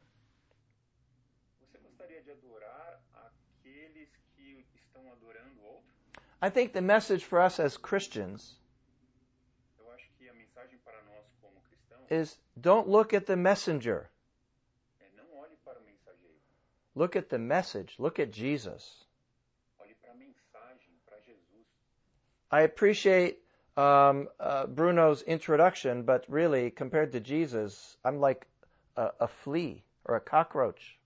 Speaker 2: Você gostaria de adorar aqueles que estão adorando outro?
Speaker 1: I think the message for us as Christians
Speaker 2: Eu acho que a mensagem para nós como cristãos
Speaker 1: is don't look at the messenger.
Speaker 2: é não olhe para o mensageiro,
Speaker 1: Look at the message. Look at Jesus.
Speaker 2: olhe para a mensagem, para Jesus.
Speaker 1: I appreciate Bruno's introduction, but really, compared to Jesus, I'm like a flea or a cockroach.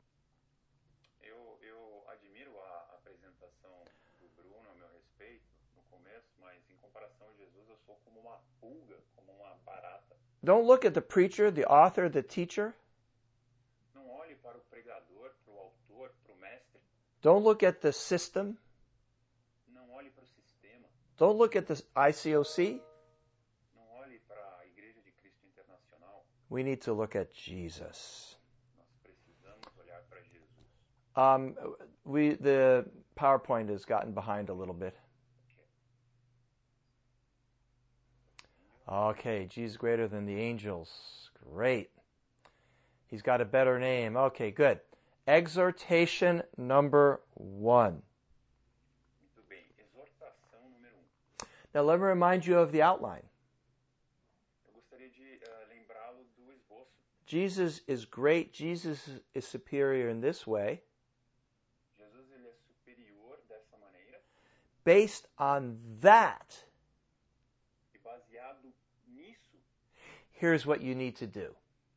Speaker 2: Eu admiro a apresentação do Bruno a meu respeito no começo, mas em comparação a Jesus eu sou como uma pulga, como uma barata.
Speaker 1: Don't look at the preacher, the author, the teacher.
Speaker 2: Não olhe para o pregador, para o autor, para o mestre.
Speaker 1: Don't look at the system.
Speaker 2: Não olhe para o sistema.
Speaker 1: Don't look at the ICOC.
Speaker 2: Não olhe para a Igreja de Cristo Internacional.
Speaker 1: We need to look at Jesus.
Speaker 2: Nós precisamos olhar para Jesus.
Speaker 1: The PowerPoint has gotten behind a little bit. Okay, Jesus greater than the angels. Great. He's got a better name. Okay, good. Exhortation number 1.
Speaker 2: Muito bem. Exortação número 1.
Speaker 1: Now let me remind you of the outline.
Speaker 2: Eu gostaria de lembrá-lo do esboço.
Speaker 1: Jesus is great. Jesus is superior in this way.
Speaker 2: Jesus ele é superior dessa maneira.
Speaker 1: Based on that,
Speaker 2: E baseado nisso,
Speaker 1: here's what you need to do.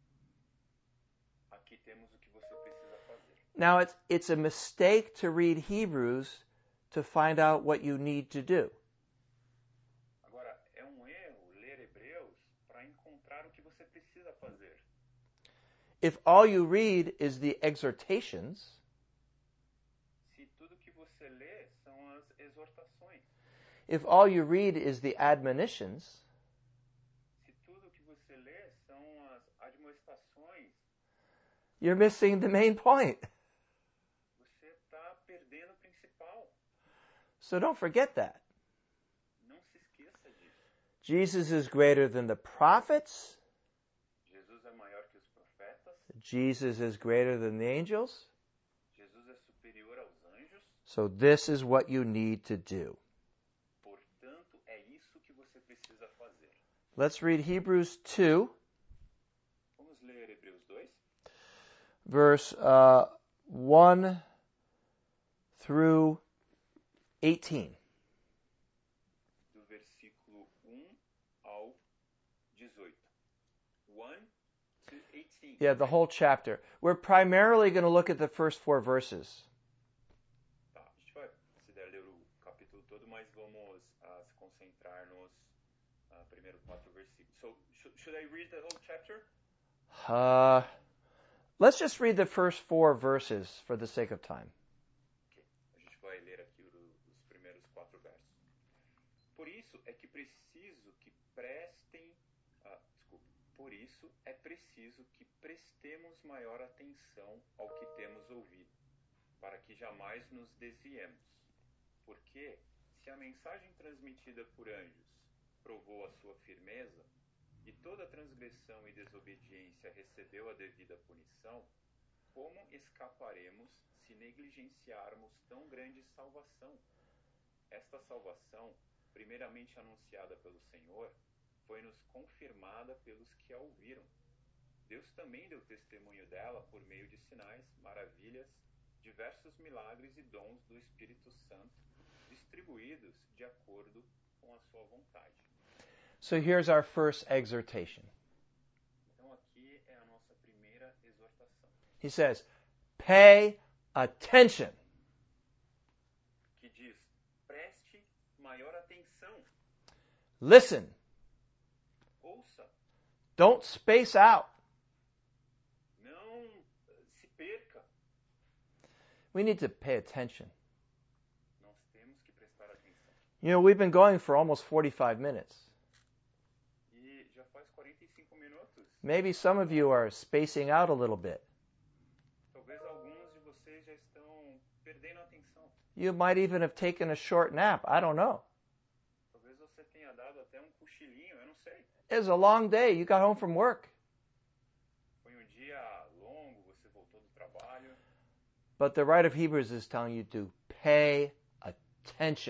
Speaker 2: aqui temos o que você precisa fazer.
Speaker 1: Now, it's a mistake to read Hebrews to find out what you need to do.
Speaker 2: Agora, é erro ler Hebreus para encontrar o que você precisa fazer.
Speaker 1: If all you read is the exhortations,
Speaker 2: Se tudo que você lê são as exortações,
Speaker 1: if all you read is the admonitions,
Speaker 2: se tudo que você lê são as admoestações,
Speaker 1: you're missing the main point.
Speaker 2: você está perdendo o principal.
Speaker 1: So don't forget that.
Speaker 2: Não se esqueça disso.
Speaker 1: Jesus is greater than the prophets.
Speaker 2: Jesus é maior que os profetas.
Speaker 1: Jesus is greater than the angels.
Speaker 2: Jesus é superior aos anjos.
Speaker 1: So this is what you need to do.
Speaker 2: Portanto, é isso que você precisa fazer.
Speaker 1: Let's read Hebrews 2,
Speaker 2: Vamos ler Hebreus 2,
Speaker 1: verse 1 through 18.
Speaker 2: do versículo 1 ao 18. 1 to 18.
Speaker 1: Yeah, the whole chapter. We're primarily going to look at the first 4 verses.
Speaker 2: Tá, a gente vai, se der, ler o capítulo todo, mas vamos se concentrar nos primeiros 4 versículos. So, should I read the whole chapter?
Speaker 1: Let's just read the first 4 verses for the sake of time.
Speaker 2: Ok, a gente vai ler aqui os primeiros 4 versos. Por isso é que preciso que prestem... Por isso é preciso que prestemos maior atenção ao que temos ouvido, para que jamais nos desviemos. Porque, se a mensagem transmitida por anjos provou a sua firmeza, e toda transgressão e desobediência recebeu a devida punição, como escaparemos se negligenciarmos tão grande salvação? Esta salvação, primeiramente anunciada pelo Senhor, foi-nos confirmada pelos que a ouviram. Deus também deu testemunho dela por meio de sinais, maravilhas, diversos milagres e dons do Espírito Santo, distribuídos de acordo com a sua vontade.
Speaker 1: So here's our first exhortation.
Speaker 2: Então aqui é a nossa primeira exortação,
Speaker 1: He says, pay attention.
Speaker 2: que diz: preste maior atenção,
Speaker 1: Listen.
Speaker 2: ouça,
Speaker 1: Don't space out.
Speaker 2: não se perca.
Speaker 1: We need to pay attention.
Speaker 2: Nós temos que prestar atenção.
Speaker 1: You know, we've been going for almost 45 minutes.
Speaker 2: E já faz 45 minutos.
Speaker 1: Maybe some of you are spacing out a little bit.
Speaker 2: Talvez alguns de vocês já estão perdendo a atenção.
Speaker 1: You might even have taken a short nap. I don't know.
Speaker 2: Talvez você tenha dado até cochilinho, eu não sei.
Speaker 1: It was a long day. You got home from work.
Speaker 2: Foi dia longo, você voltou do trabalho.
Speaker 1: But the writer of Hebrews is telling you to pay attention.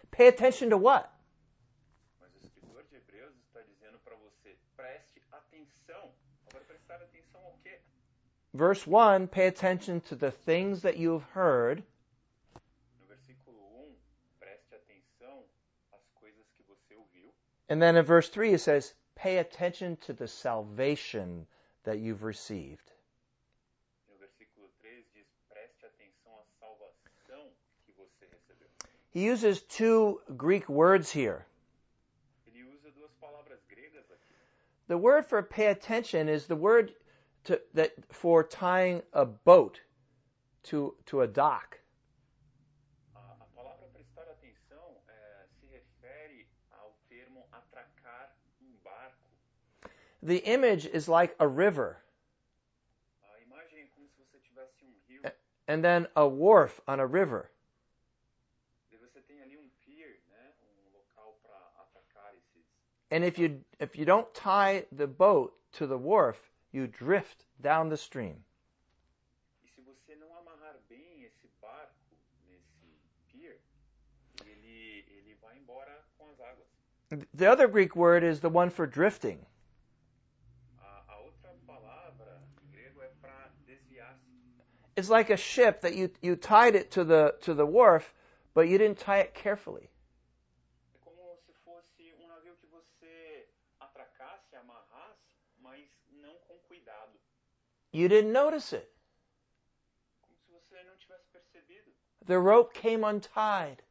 Speaker 1: Pay attention to what?
Speaker 2: Mas o escritor de Hebreus está dizendo para você, preste atenção. Agora, prestar atenção ao quê?
Speaker 1: Verse 1, pay attention to the things that you have heard.
Speaker 2: No versículo 1, preste atenção às coisas que você ouviu.
Speaker 1: And then in verse 3 it says, pay attention to the salvation that you've received.
Speaker 2: No versículo 3 diz, preste atenção à salvação que você recebeu.
Speaker 1: He uses two Greek words here.
Speaker 2: Ele usa duas palavras gregas aqui.
Speaker 1: The word for pay attention is the word for tying a boat to a dock.
Speaker 2: A palavra prestar atenção se refere ao termo atracar barco.
Speaker 1: The image is like a river.
Speaker 2: A imagem é como se você tivesse rio.
Speaker 1: And then a wharf on a river.
Speaker 2: E você tem ali pier, né? Local para atracar esses.
Speaker 1: And if you don't tie the boat to the wharf, you drift down the stream.
Speaker 2: E se você não amarrar bem esse barco nesse pier, ele vai embora com as águas.
Speaker 1: The other Greek word is the one for drifting.
Speaker 2: A outra palavra em grego é para desviar-se.
Speaker 1: It's like a ship that you tied it to the wharf, but you didn't tie it carefully.
Speaker 2: É como se fosse navio que você atracasse, amarrasse, mas não com cuidado.
Speaker 1: You didn't notice it.
Speaker 2: Como se você não tivesse percebido.
Speaker 1: The rope came untied.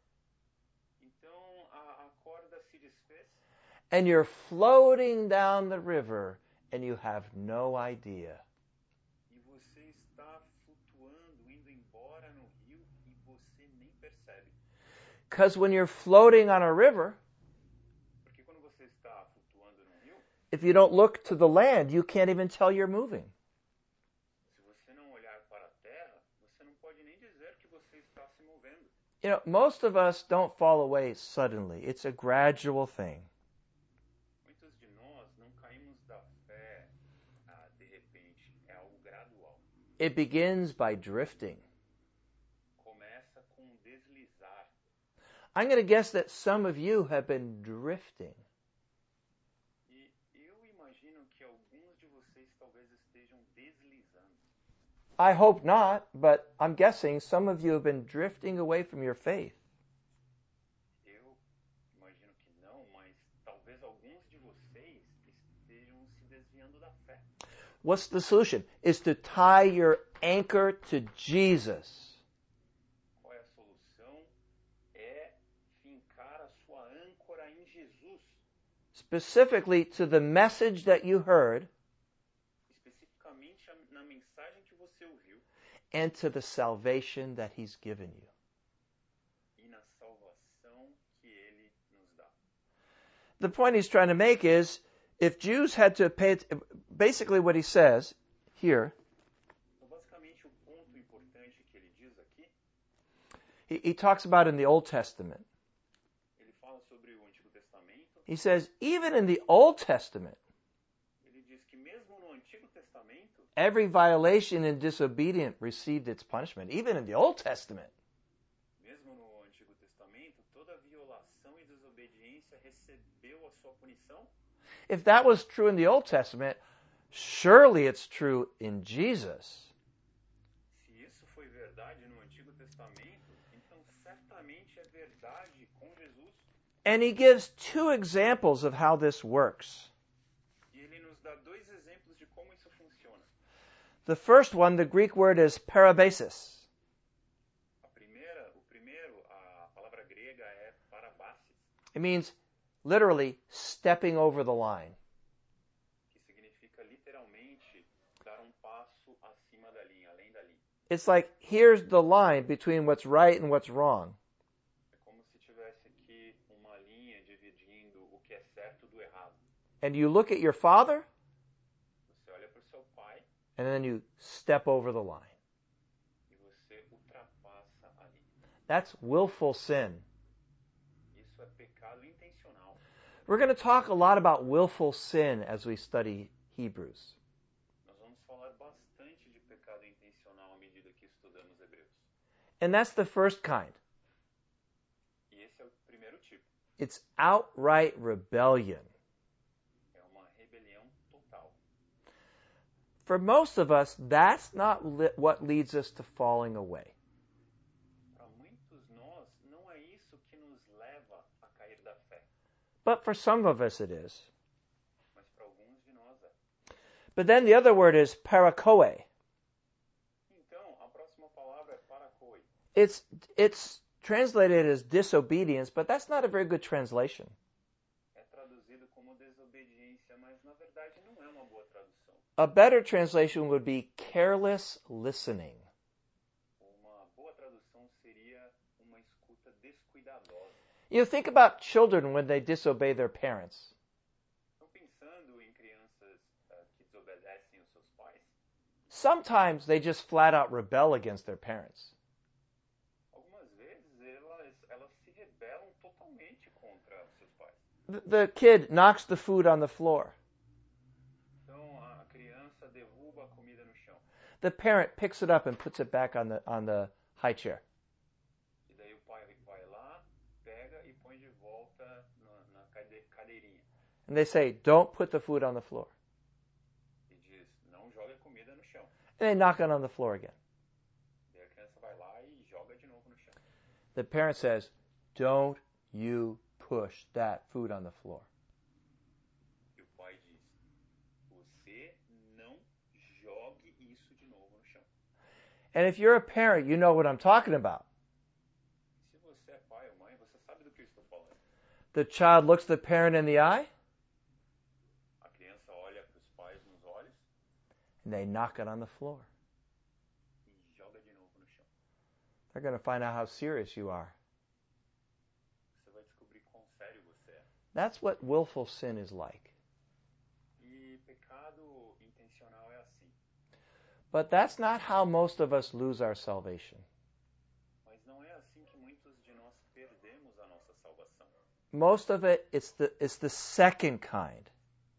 Speaker 2: Então a corda se desfez.
Speaker 1: And you're floating down the river and you have no idea.
Speaker 2: E você está flutuando, indo embora no rio e você nem percebe.
Speaker 1: Because when you're floating on a river,
Speaker 2: Porque quando você está flutuando no rio,
Speaker 1: if you don't look to the land, you can't even tell you're moving.
Speaker 2: se você não olhar para a terra, você não pode nem dizer que você está se movendo.
Speaker 1: You know, most of us don't fall away suddenly. It's a gradual thing.
Speaker 2: Muitos de nós não caímos da fé de repente. É algo gradual.
Speaker 1: It begins by drifting.
Speaker 2: Começa com deslizar.
Speaker 1: I'm going to guess that some of you have been drifting.
Speaker 2: E eu imagino que alguns de vocês talvez estejam deslizando.
Speaker 1: I hope not, but I'm guessing some of you have been drifting away from your faith.
Speaker 2: Eu imagino que não, mas talvez alguns de vocês estejam se desviando da fé.
Speaker 1: What's the solution? Is to tie your anchor to Jesus.
Speaker 2: Qual é a solução? É fincar a sua âncora em Jesus.
Speaker 1: Specifically to the message that you heard
Speaker 2: Especificamente na mensagem que você ouviu
Speaker 1: and to the salvation that He's given you.
Speaker 2: e na salvação que Ele nos dá.
Speaker 1: The point he's trying to make is, if Jews had to pay, basically what he says here,
Speaker 2: Então, basicamente, o ponto importante que ele diz aqui,
Speaker 1: he talks about in the Old Testament.
Speaker 2: ele fala sobre o Antigo Testamento.
Speaker 1: He says, even in the Old Testament,
Speaker 2: Ele diz que mesmo no Antigo Testamento,
Speaker 1: every violation and disobedient received its punishment, even in the Old Testament.
Speaker 2: mesmo no Antigo Testamento, toda violação e desobediência recebeu a sua punição.
Speaker 1: If that was true in the Old Testament, surely it's true in Jesus.
Speaker 2: Se isso foi verdade no Antigo Testamento, então certamente é verdade com Jesus.
Speaker 1: And he gives two examples of how this works.
Speaker 2: E ele nos dá dois exemplos de como isso funciona.
Speaker 1: The first one, the Greek word is parabasis.
Speaker 2: A palavra grega é parabasis,
Speaker 1: It means literally stepping over the line.
Speaker 2: que significa literalmente dar passo acima da linha, além da linha.
Speaker 1: It's like, here's the line between what's right and what's wrong.
Speaker 2: É como se tivesse aqui uma linha dividindo o que é certo do errado.
Speaker 1: And you look at your father,
Speaker 2: Você olha para o seu pai
Speaker 1: and then you step over the line.
Speaker 2: e você ultrapassa a linha.
Speaker 1: That's willful sin.
Speaker 2: Isso é pecado intencional.
Speaker 1: We're going to talk a lot about willful sin as we study Hebrews.
Speaker 2: Nós vamos falar bastante de pecado intencional à medida que estudamos Hebreus.
Speaker 1: And that's the first kind.
Speaker 2: E esse é o primeiro
Speaker 1: It's outright rebellion.
Speaker 2: É uma rebelião total.
Speaker 1: For most of us, that's not what leads us to falling away.
Speaker 2: Para muitos nós, não é isso que nos leva a cair da fé.
Speaker 1: But for some of us it is.
Speaker 2: Mas para alguns de nós é.
Speaker 1: But then the other word is parakoe.
Speaker 2: Então, a próxima palavra é parakoe.
Speaker 1: It's translated as disobedience, but that's not a very good translation.
Speaker 2: É traduzido como desobediência, mas na verdade não é uma boa tradução.
Speaker 1: A better translation would be careless listening.
Speaker 2: Uma boa tradução seria uma escuta descuidadosa.
Speaker 1: You think about children when they disobey their parents.
Speaker 2: Estão pensando em crianças que desobedecem os seus pais?
Speaker 1: Sometimes they just flat out rebel against their parents.
Speaker 2: Algumas vezes elas se rebelam totalmente contra os seus pais.
Speaker 1: The kid knocks the food on the floor.
Speaker 2: Então a criança derruba a comida no chão.
Speaker 1: The parent picks it up and puts it back on the high chair.
Speaker 2: E daí o pai vai lá, pega e põe de volta na cadeirinha.
Speaker 1: And they say, don't put the food on the floor.
Speaker 2: E diz, não joga a comida no chão.
Speaker 1: And they knock it on the floor again.
Speaker 2: Daí a criança vai lá e joga de novo no chão.
Speaker 1: The parent says, don't you push that food on the floor.
Speaker 2: E o pai diz, você não jogue isso de novo no chão.
Speaker 1: And if you're a parent, you know what I'm talking about.
Speaker 2: Se você é pai ou mãe, você sabe do que eu estou falando.
Speaker 1: The child looks the parent in the eye,
Speaker 2: A criança olha para os pais nos olhos
Speaker 1: and they knock it on the floor.
Speaker 2: e joga de novo no chão.
Speaker 1: They're going to find out how serious you are.
Speaker 2: Você vai descobrir quão sério você é.
Speaker 1: That's what willful sin is like.
Speaker 2: E pecado intencional é assim.
Speaker 1: But that's not how most of us lose our salvation.
Speaker 2: Mas não é assim que muitos de nós perdemos a nossa salvação.
Speaker 1: Most of it, it's the second kind.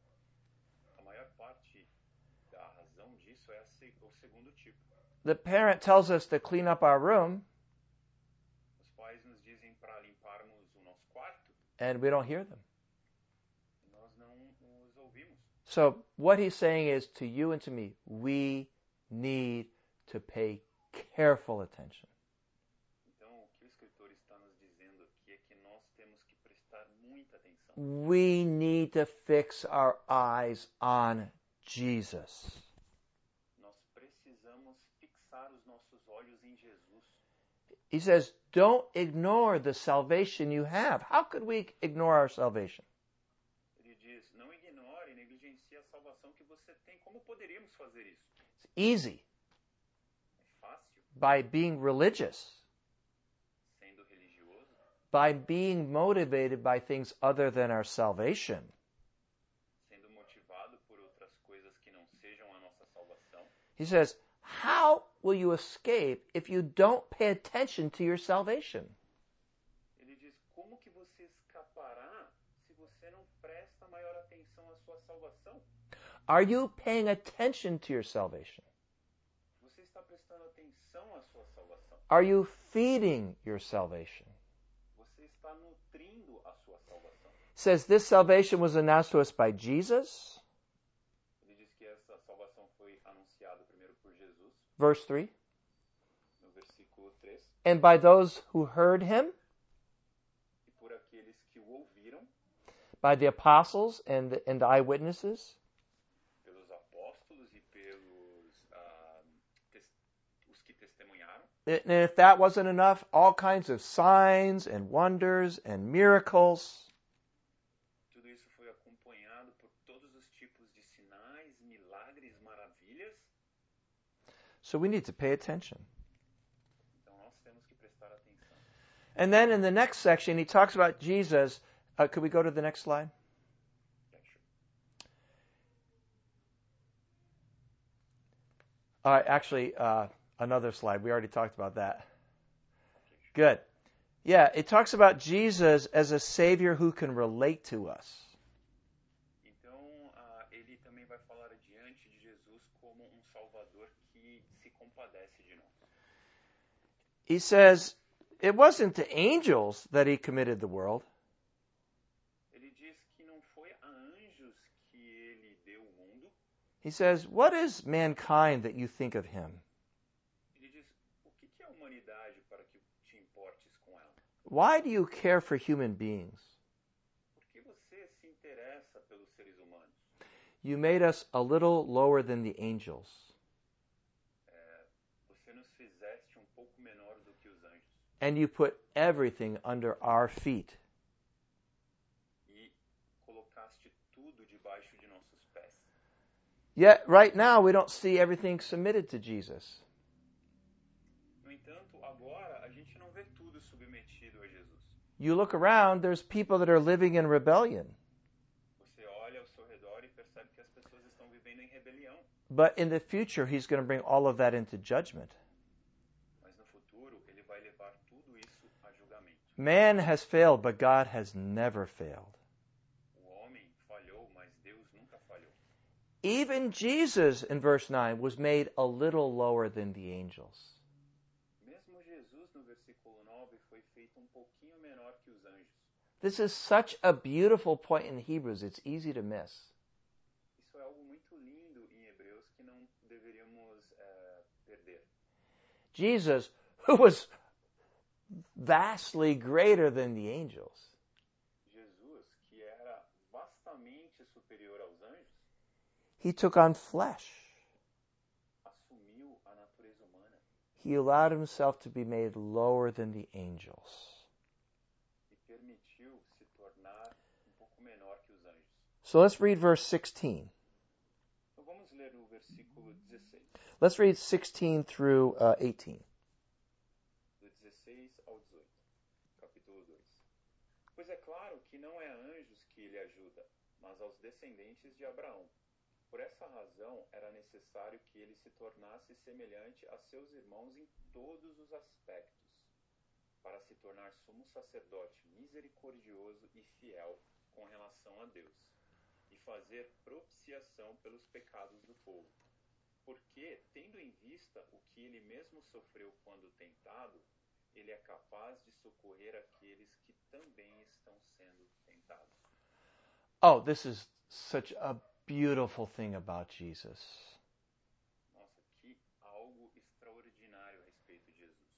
Speaker 2: A maior parte da razão disso é o segundo tipo.
Speaker 1: The parent tells us to clean up our room,
Speaker 2: Os pais nos dizem para limparmos o nosso quarto
Speaker 1: and we don't hear them.
Speaker 2: e nós não os ouvimos.
Speaker 1: So what he's saying is, to you and to me, we need to pay careful attention.
Speaker 2: Então, o que o escritor está nos dizendo aqui é que nós temos que prestar muita atenção.
Speaker 1: We need to fix our eyes on Jesus.
Speaker 2: Nós precisamos fixar os nossos olhos em Jesus.
Speaker 1: He says, don't ignore the salvation you have. How could we ignore our salvation?
Speaker 2: Ele diz, não ignore, negligencie a salvação que você tem. Como poderíamos fazer isso?
Speaker 1: It's easy.
Speaker 2: É fácil,
Speaker 1: By being religious.
Speaker 2: sendo religioso,
Speaker 1: By being motivated by things other than our salvation.
Speaker 2: sendo motivado por outras coisas que não sejam a nossa salvação.
Speaker 1: He says, how will you escape if you don't pay attention to your salvation?
Speaker 2: Ele diz, como que você escapará se você não presta maior atenção à sua salvação?
Speaker 1: Are you paying attention to your salvation?
Speaker 2: Você está prestando atenção à sua salvação?
Speaker 1: Are you feeding your salvation?
Speaker 2: Você está nutrindo a sua salvação?
Speaker 1: It says this salvation was announced to us by Jesus,
Speaker 2: Ele diz que essa salvação foi anunciada primeiro por Jesus,
Speaker 1: verse 3,
Speaker 2: no versículo 3,
Speaker 1: and by those who heard him,
Speaker 2: e por aqueles que o ouviram,
Speaker 1: by the apostles and the eyewitnesses.
Speaker 2: pelos apóstolos e pelos os que testemunharam.
Speaker 1: And if that wasn't enough, all kinds of signs and wonders and miracles.
Speaker 2: Tudo isso foi acompanhado por todos os tipos de sinais, milagres, maravilhas.
Speaker 1: So we need to pay attention.
Speaker 2: Então nós temos que prestar atenção.
Speaker 1: And then in the next section, he talks about Jesus. Could we go to the next slide? Actually, another slide. We already talked about that. Good. Yeah, it talks about Jesus as a Savior who can relate to us.
Speaker 2: Então, ele também vai falar adiante de Jesus como Salvador que se compadece de nós.
Speaker 1: He says, it wasn't to angels that he committed the world. He says, what is mankind that you think of him?
Speaker 2: Ele diz, o que é a humanidade para que te importes com ela?
Speaker 1: Why do you care for human beings?
Speaker 2: Por que você se interessa pelos seres humanos?
Speaker 1: You made us a little lower than the angels.
Speaker 2: Você nos fizeste um pouco menor do que os anjos.
Speaker 1: And you put everything under our feet.
Speaker 2: E colocaste tudo debaixo de nossos pés.
Speaker 1: Yet, right now, we don't see everything submitted to Jesus.
Speaker 2: No entanto, agora a gente não vê tudo submetido a Jesus.
Speaker 1: You look around, there's people that are living in rebellion.
Speaker 2: Você olha ao seu redor e percebe que as pessoas estão vivendo em rebelião.
Speaker 1: But in the future, he's going to bring all of that into judgment.
Speaker 2: Mas no futuro, ele vai levar tudo isso a julgamento.
Speaker 1: Man has failed, but God has never failed.
Speaker 2: O homem falhou, mas Deus nunca falhou.
Speaker 1: Even Jesus, in verse 9, was made a little lower than the angels.
Speaker 2: Mesmo Jesus, no versículo 9, foi feito um pouquinho menor que os anjos.
Speaker 1: This is such a beautiful point in Hebrews, it's easy to miss.
Speaker 2: Isso é algo muito lindo em Hebreus que não deveríamos perder.
Speaker 1: Jesus, who was vastly greater than the angels,
Speaker 2: Jesus, que era vastamente superior aos anjos,
Speaker 1: he took on flesh.
Speaker 2: assumiu a natureza humana
Speaker 1: He allowed himself to be made lower than the angels.
Speaker 2: e permitiu se tornar um pouco menor que os anjos.
Speaker 1: So let's read verse 16.
Speaker 2: Então vamos ler o versículo 16.
Speaker 1: Let's read 16 through 18.
Speaker 2: Do 16 ao 18, capítulo 2. Pois é claro que não é a anjos que ele ajuda, mas aos descendentes de Abraão. Por essa razão, era necessário que ele se tornasse semelhante a seus irmãos em todos os aspectos, para se tornar sumo sacerdote misericordioso e fiel com relação a Deus, e fazer propiciação pelos pecados do povo. Porque, tendo em vista o que ele mesmo sofreu quando tentado, ele é capaz de socorrer aqueles que também estão sendo tentados.
Speaker 1: Oh, this is such a beautiful thing about Jesus.
Speaker 2: Nossa, que algo extraordinário a respeito de Jesus.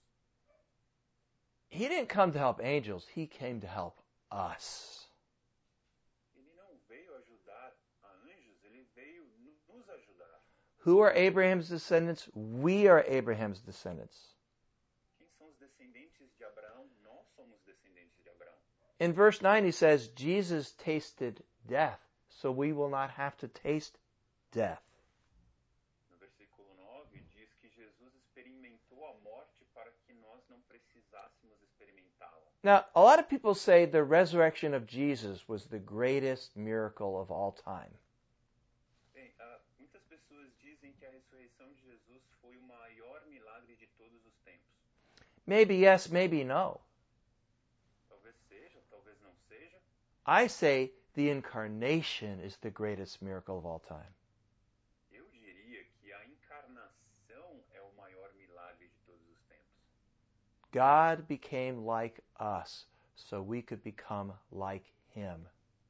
Speaker 1: He didn't come to help angels, he came to help us.
Speaker 2: Ele não veio ajudar a anjos, ele veio nos ajudar.
Speaker 1: Who are Abraham's descendants? We are Abraham's descendants.
Speaker 2: Quem são os descendentes de Abraão? Nós somos descendentes de Abraão.
Speaker 1: In verse 9 he says, Jesus tasted death, so we will not have to taste death.
Speaker 2: No versículo 9 diz que Jesus experimentou a morte para que nós não precisássemos experimentá-la.
Speaker 1: Now, a lot of people say the resurrection of Jesus was the greatest miracle of all time.
Speaker 2: Bem, muitas pessoas dizem que a ressurreição de Jesus foi o maior milagre de todos os tempos.
Speaker 1: Maybe yes, maybe no.
Speaker 2: Talvez seja, talvez não seja.
Speaker 1: I say the incarnation is the greatest miracle of all time.
Speaker 2: Eu diria que a encarnação é o maior milagre de todos os tempos.
Speaker 1: God became like us so we could become like him.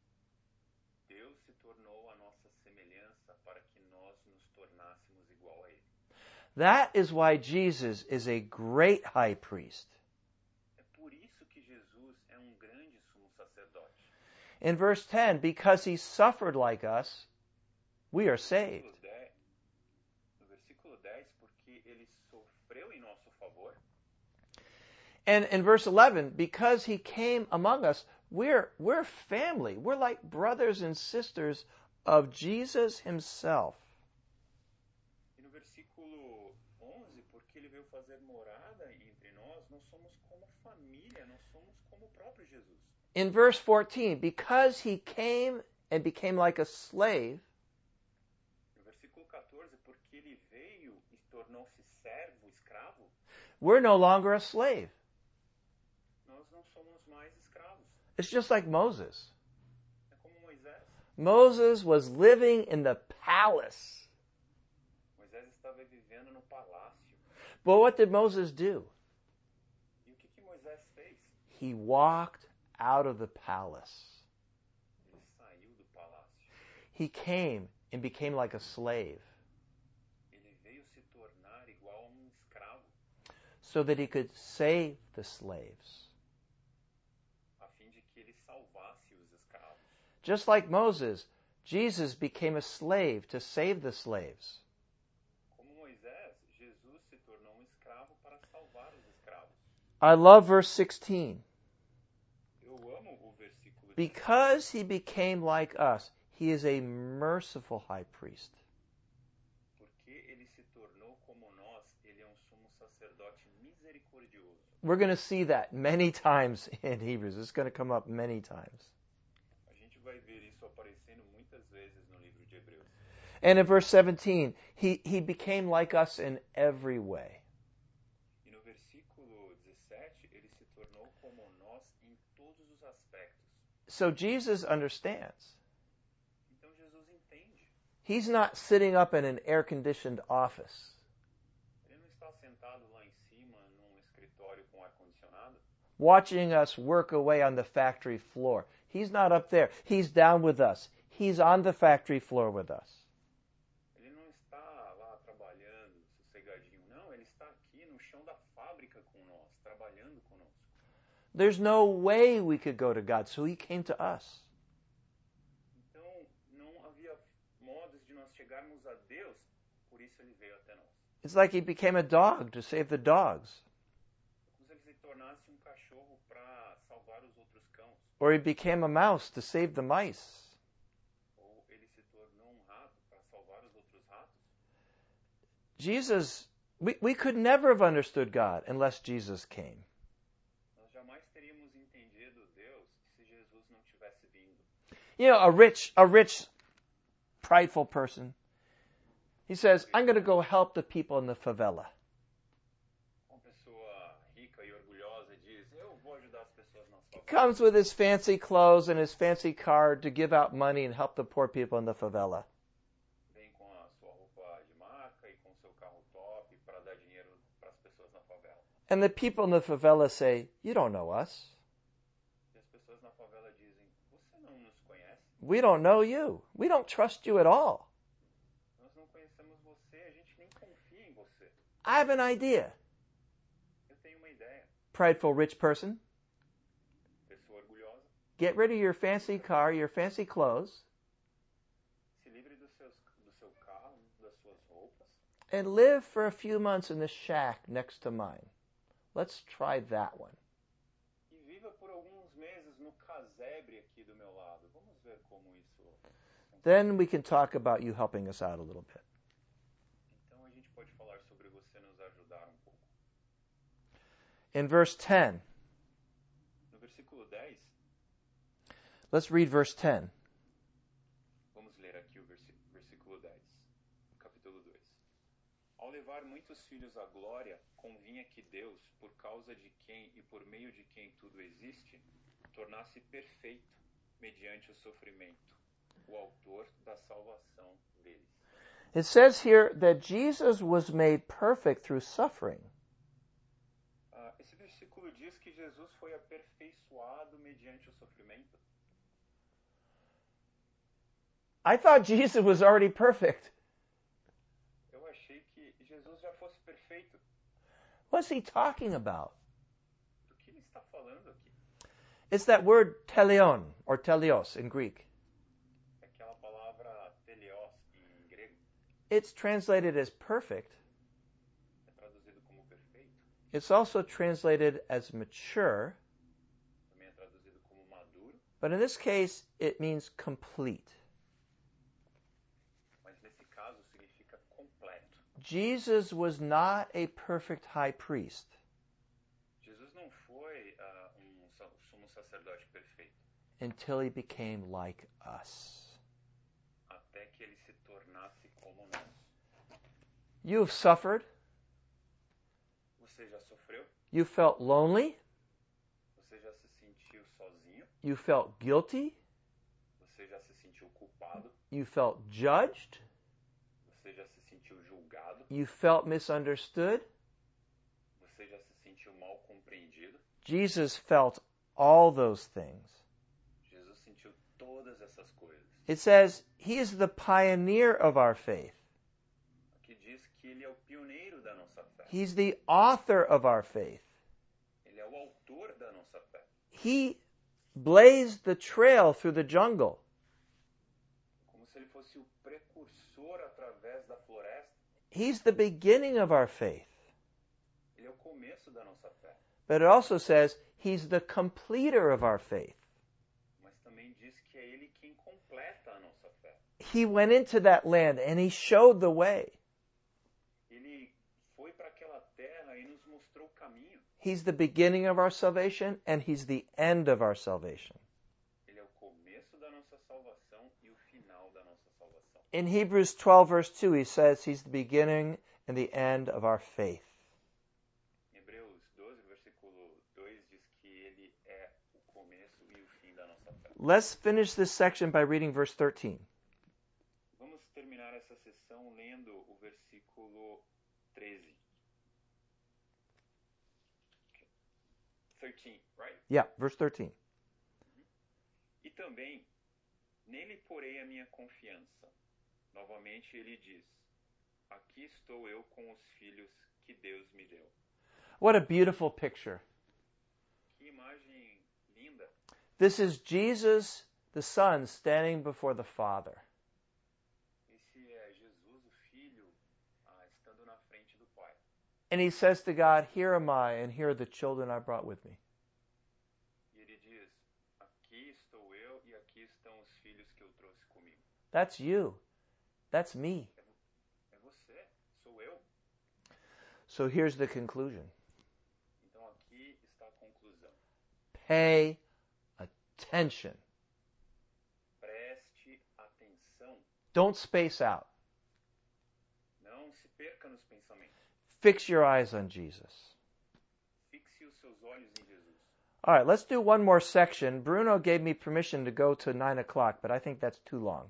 Speaker 2: Deus se tornou a nossa semelhança para que nós nos tornássemos igual a ele.
Speaker 1: That is why Jesus is a great high priest.
Speaker 2: É por isso que Jesus é um grande sumo sacerdote.
Speaker 1: In verse 10, because he suffered like us, we are saved.
Speaker 2: No versículo 10, porque ele sofreu em nosso favor.
Speaker 1: And in verse 11, because he came among us, we're family. We're like brothers and sisters of Jesus himself.
Speaker 2: E no versículo 11, porque ele veio fazer morada entre nós, nós somos como família, nós somos como o próprio Jesus.
Speaker 1: In verse 14, because he came and became like a slave,
Speaker 2: No versículo 14, porque ele veio e tornou-se servo, escravo,
Speaker 1: we're no longer a slave.
Speaker 2: nós não somos mais escravos.
Speaker 1: It's just like Moses.
Speaker 2: É como Moisés.
Speaker 1: Moses was living in the palace.
Speaker 2: Moisés estava vivendo no palácio.
Speaker 1: But what did Moses do?
Speaker 2: E o que Moisés fez?
Speaker 1: He walked out of the palace.
Speaker 2: Ele saiu do palácio.
Speaker 1: He came and became like a slave
Speaker 2: Ele veio se tornar igual a escravo,
Speaker 1: so that he could save the slaves.
Speaker 2: a fim de que ele salvasse os escravos.
Speaker 1: Just like Moses, Jesus became a slave to save the slaves.
Speaker 2: Como Moisés, Jesus se tornou escravo para salvar os escravos.
Speaker 1: I love verse 16.
Speaker 2: Eu amo o versículo 16.
Speaker 1: Because he became like us, he is a merciful high priest.
Speaker 2: Porque ele se tornou como nós, ele é sumo sacerdote misericordioso.
Speaker 1: We're going to see that many times in Hebrews. It's going to come up many times.
Speaker 2: A gente vai ver isso aparecendo muitas vezes no livro de Hebreus.
Speaker 1: And in verse 17, he became like us in every way.
Speaker 2: E no versículo 17, ele se tornou como nós em todos os aspectos.
Speaker 1: So Jesus understands.
Speaker 2: Então Jesus entende.
Speaker 1: He's not sitting up in an air-conditioned office,
Speaker 2: Ele não está sentado lá em cima num escritório com ar-condicionado,
Speaker 1: watching us work away on the factory floor. He's not up there. He's down with us. He's on the factory floor with us.
Speaker 2: ele não está lá trabalhando sossegadinho, não, ele está aqui no chão da fábrica com nós, trabalhando conosco.
Speaker 1: There's no way we could go to God, so he came to us.
Speaker 2: Então não havia modos de nós chegarmos a Deus, por isso ele veio até nós.
Speaker 1: It's like he became a dog to save the dogs,
Speaker 2: Como se ele se tornasse cachorro para salvar os outros cães,
Speaker 1: or he became a mouse to save the mice.
Speaker 2: ou ele se tornou rato para salvar os outros ratos.
Speaker 1: Jesus, we could never have understood God unless Jesus came.
Speaker 2: Nós jamais teríamos entendido Deus se Jesus não tivesse vindo.
Speaker 1: You know, a rich, prideful person, he says, I'm going to go help the people in the favela.
Speaker 2: Uma pessoa rica e orgulhosa diz, eu vou ajudar as pessoas nas
Speaker 1: He
Speaker 2: favelas.
Speaker 1: comes with his fancy clothes and his fancy car to give out money and help the poor people in the favela.
Speaker 2: Vem com a sua roupa de marca e com seu carro top para dar dinheiro para as pessoas na favela.
Speaker 1: And the people in the favela say, you don't know us.
Speaker 2: E as pessoas na favela dizem, você não nos conhece?
Speaker 1: We don't know you. We don't trust you at all.
Speaker 2: Nós não conhecemos você, a gente nem confia em você.
Speaker 1: I have an idea.
Speaker 2: Eu tenho uma ideia.
Speaker 1: Prideful rich person,
Speaker 2: Pessoa orgulhosa,
Speaker 1: get rid of your fancy car, your fancy clothes,
Speaker 2: se livre do seu carro, das suas roupas,
Speaker 1: and live for a few months in the shack next to mine. Let's try that one.
Speaker 2: e viva por alguns meses no casebre aqui do meu lado. Vamos ver como isso funciona.
Speaker 1: Then we can talk about you helping us out a little bit.
Speaker 2: Então a gente pode falar sobre você nos ajudar um pouco.
Speaker 1: In verse 10,
Speaker 2: No versículo 10,
Speaker 1: let's read verse 10.
Speaker 2: vamos ler aqui o versículo 10, capítulo 2. Ao levar muitos filhos à glória, convinha que Deus, por causa de quem e por meio de quem tudo existe, tornasse perfeito, mediante o sofrimento, o autor da salvação deles.
Speaker 1: It says here that Jesus was made perfect through suffering.
Speaker 2: Esse versículo diz que Jesus foi aperfeiçoado mediante o sofrimento.
Speaker 1: I thought Jesus was already perfect.
Speaker 2: Eu achei que Jesus já fosse perfeito.
Speaker 1: What's he talking about?
Speaker 2: Do que ele está falando aqui?
Speaker 1: It's that word teleon, or teleos in Greek.
Speaker 2: É aquela palavra teleos em grego,
Speaker 1: It's translated as perfect.
Speaker 2: é traduzido como perfeito,
Speaker 1: It's also translated as mature,
Speaker 2: também é traduzido como maduro,
Speaker 1: but in this case, it means complete.
Speaker 2: mas nesse caso significa completo.
Speaker 1: Jesus was not a perfect high priest
Speaker 2: Jesus não foi sumo sacerdote perfeito,
Speaker 1: until he became like us.
Speaker 2: até que ele se tornasse como nós.
Speaker 1: You have suffered.
Speaker 2: Você já sofreu?
Speaker 1: You felt lonely.
Speaker 2: Você já se sentiu sozinho?
Speaker 1: You felt guilty.
Speaker 2: Você já se sentiu culpado?
Speaker 1: You felt judged.
Speaker 2: Você já se sentiu julgado?
Speaker 1: You felt misunderstood.
Speaker 2: Você já se sentiu mal compreendido?
Speaker 1: Jesus felt all those things.
Speaker 2: Jesus sentiu todas essas coisas.
Speaker 1: It says he is the pioneer of our faith.
Speaker 2: Aqui diz que ele é o pioneiro da nossa fé.
Speaker 1: He's the author of our faith.
Speaker 2: Ele é o autor da nossa fé.
Speaker 1: He blazed the trail through the jungle.
Speaker 2: Como se ele fosse o precursor através da floresta.
Speaker 1: He's the beginning of our faith.
Speaker 2: Ele é o começo da nossa fé.
Speaker 1: But it also says he's the completer of our faith.
Speaker 2: Mas também diz que é ele quem completa a nossa fé.
Speaker 1: He went into that land and he showed the way.
Speaker 2: Ele foi para aquela terra e nos mostrou o caminho.
Speaker 1: He's the beginning of our salvation and he's the end of our salvation.
Speaker 2: Ele é o começo da nossa salvação e o final da nossa salvação.
Speaker 1: In Hebrews 12 verse 2 he says he's the beginning and the end of our faith.
Speaker 2: Em Hebreus 12, versículo 2 diz que ele é o começo e o fim da nossa fé.
Speaker 1: Let's finish this section by reading verse 13.
Speaker 2: Vamos terminar essa sessão lendo o versículo 13. 13, right?
Speaker 1: Yeah, verse 13.
Speaker 2: E também, nele porei a minha confiança. Novamente ele diz, aqui estou eu com os filhos que Deus me deu.
Speaker 1: What a beautiful picture.
Speaker 2: Que imagem linda.
Speaker 1: This is Jesus, the Son, standing before the Father.
Speaker 2: Esse é Jesus, o Filho, estando na frente do Pai.
Speaker 1: And he says to God, here am I, and here are the children I brought with me.
Speaker 2: E ele diz, aqui estou eu e aqui estão os filhos que eu trouxe comigo.
Speaker 1: That's you. That's me.
Speaker 2: É você, sou eu.
Speaker 1: So here's the conclusion.
Speaker 2: Então aqui está a conclusão.
Speaker 1: Pay attention.
Speaker 2: Preste atenção.
Speaker 1: Don't space out.
Speaker 2: Não se perca nos pensamentos.
Speaker 1: Fix your eyes on Jesus.
Speaker 2: Fixe os seus olhos em Jesus.
Speaker 1: All right, let's do one more section. Bruno gave me permission to go to 9 o'clock, but I think that's too long.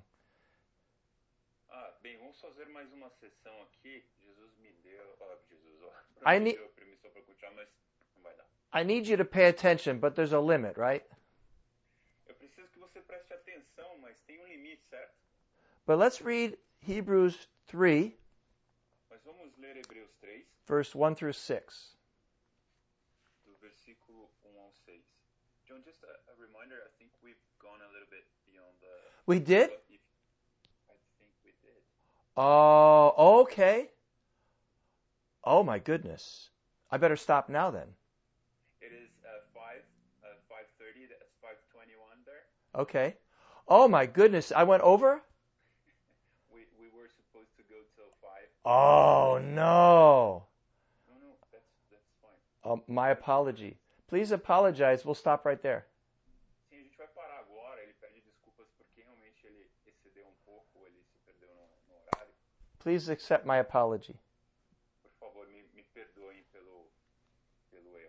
Speaker 2: Bem, vamos fazer mais uma sessão aqui. Jesus me deu...
Speaker 1: I
Speaker 2: me
Speaker 1: need-
Speaker 2: deu permissão para continuar, mas não vai dar.
Speaker 1: I need you to pay attention, but there's a limit, right?
Speaker 2: Eu preciso que você preste atenção, mas tem um limite, certo?
Speaker 1: But let's read Hebrews 3,
Speaker 2: Mas vamos ler Hebreus 3,
Speaker 1: verse 1 through 6.
Speaker 2: do versículo 1 ao 6. John, just a reminder, I think we've gone a little bit beyond the...
Speaker 1: We did?
Speaker 2: I think we did.
Speaker 1: Oh, okay. Oh, my goodness. I better stop now then.
Speaker 2: It is 5:30, that's 5:21 there.
Speaker 1: Okay. Oh, my goodness. I went over?
Speaker 2: We were supposed to go till 5.
Speaker 1: Oh, no.
Speaker 2: No, that's fine.
Speaker 1: My apology. Please apologize. We'll stop right there.
Speaker 2: Sim, a gente vai parar agora. Ele pede desculpas porque realmente ele excedeu um pouco, ele se perdeu no horário.
Speaker 1: Please accept my apology.
Speaker 2: Por favor, me perdoem pelo erro.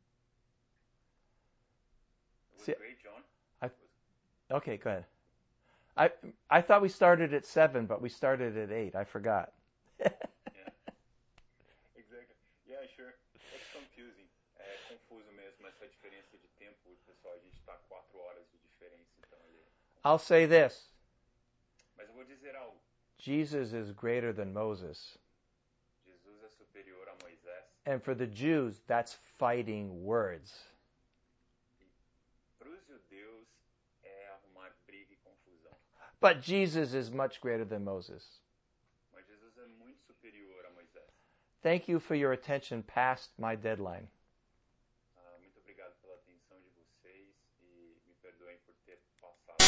Speaker 2: It was
Speaker 1: See-
Speaker 2: great, John.
Speaker 1: Okay, go ahead. I thought we started at 7, but we started at 8. I forgot.
Speaker 2: Yeah. Exactly. Yeah, sure. It's confusing. É confuso mesmo essa diferença de tempo, pessoal. A gente está 4 horas de diferença, então ele...
Speaker 1: I'll say this.
Speaker 2: Mas eu vou dizer algo.
Speaker 1: Jesus is greater than Moses.
Speaker 2: Jesus é superior a Moisés.
Speaker 1: And for the Jews, that's fighting words.
Speaker 2: Para os judeus é arrumar briga e confusão.
Speaker 1: But Jesus is much greater than Moses.
Speaker 2: Mas Jesus é muito superior a Moisés.
Speaker 1: Thank you for your attention past my deadline.
Speaker 2: Muito obrigado pela atenção de vocês e me perdoem por ter passado.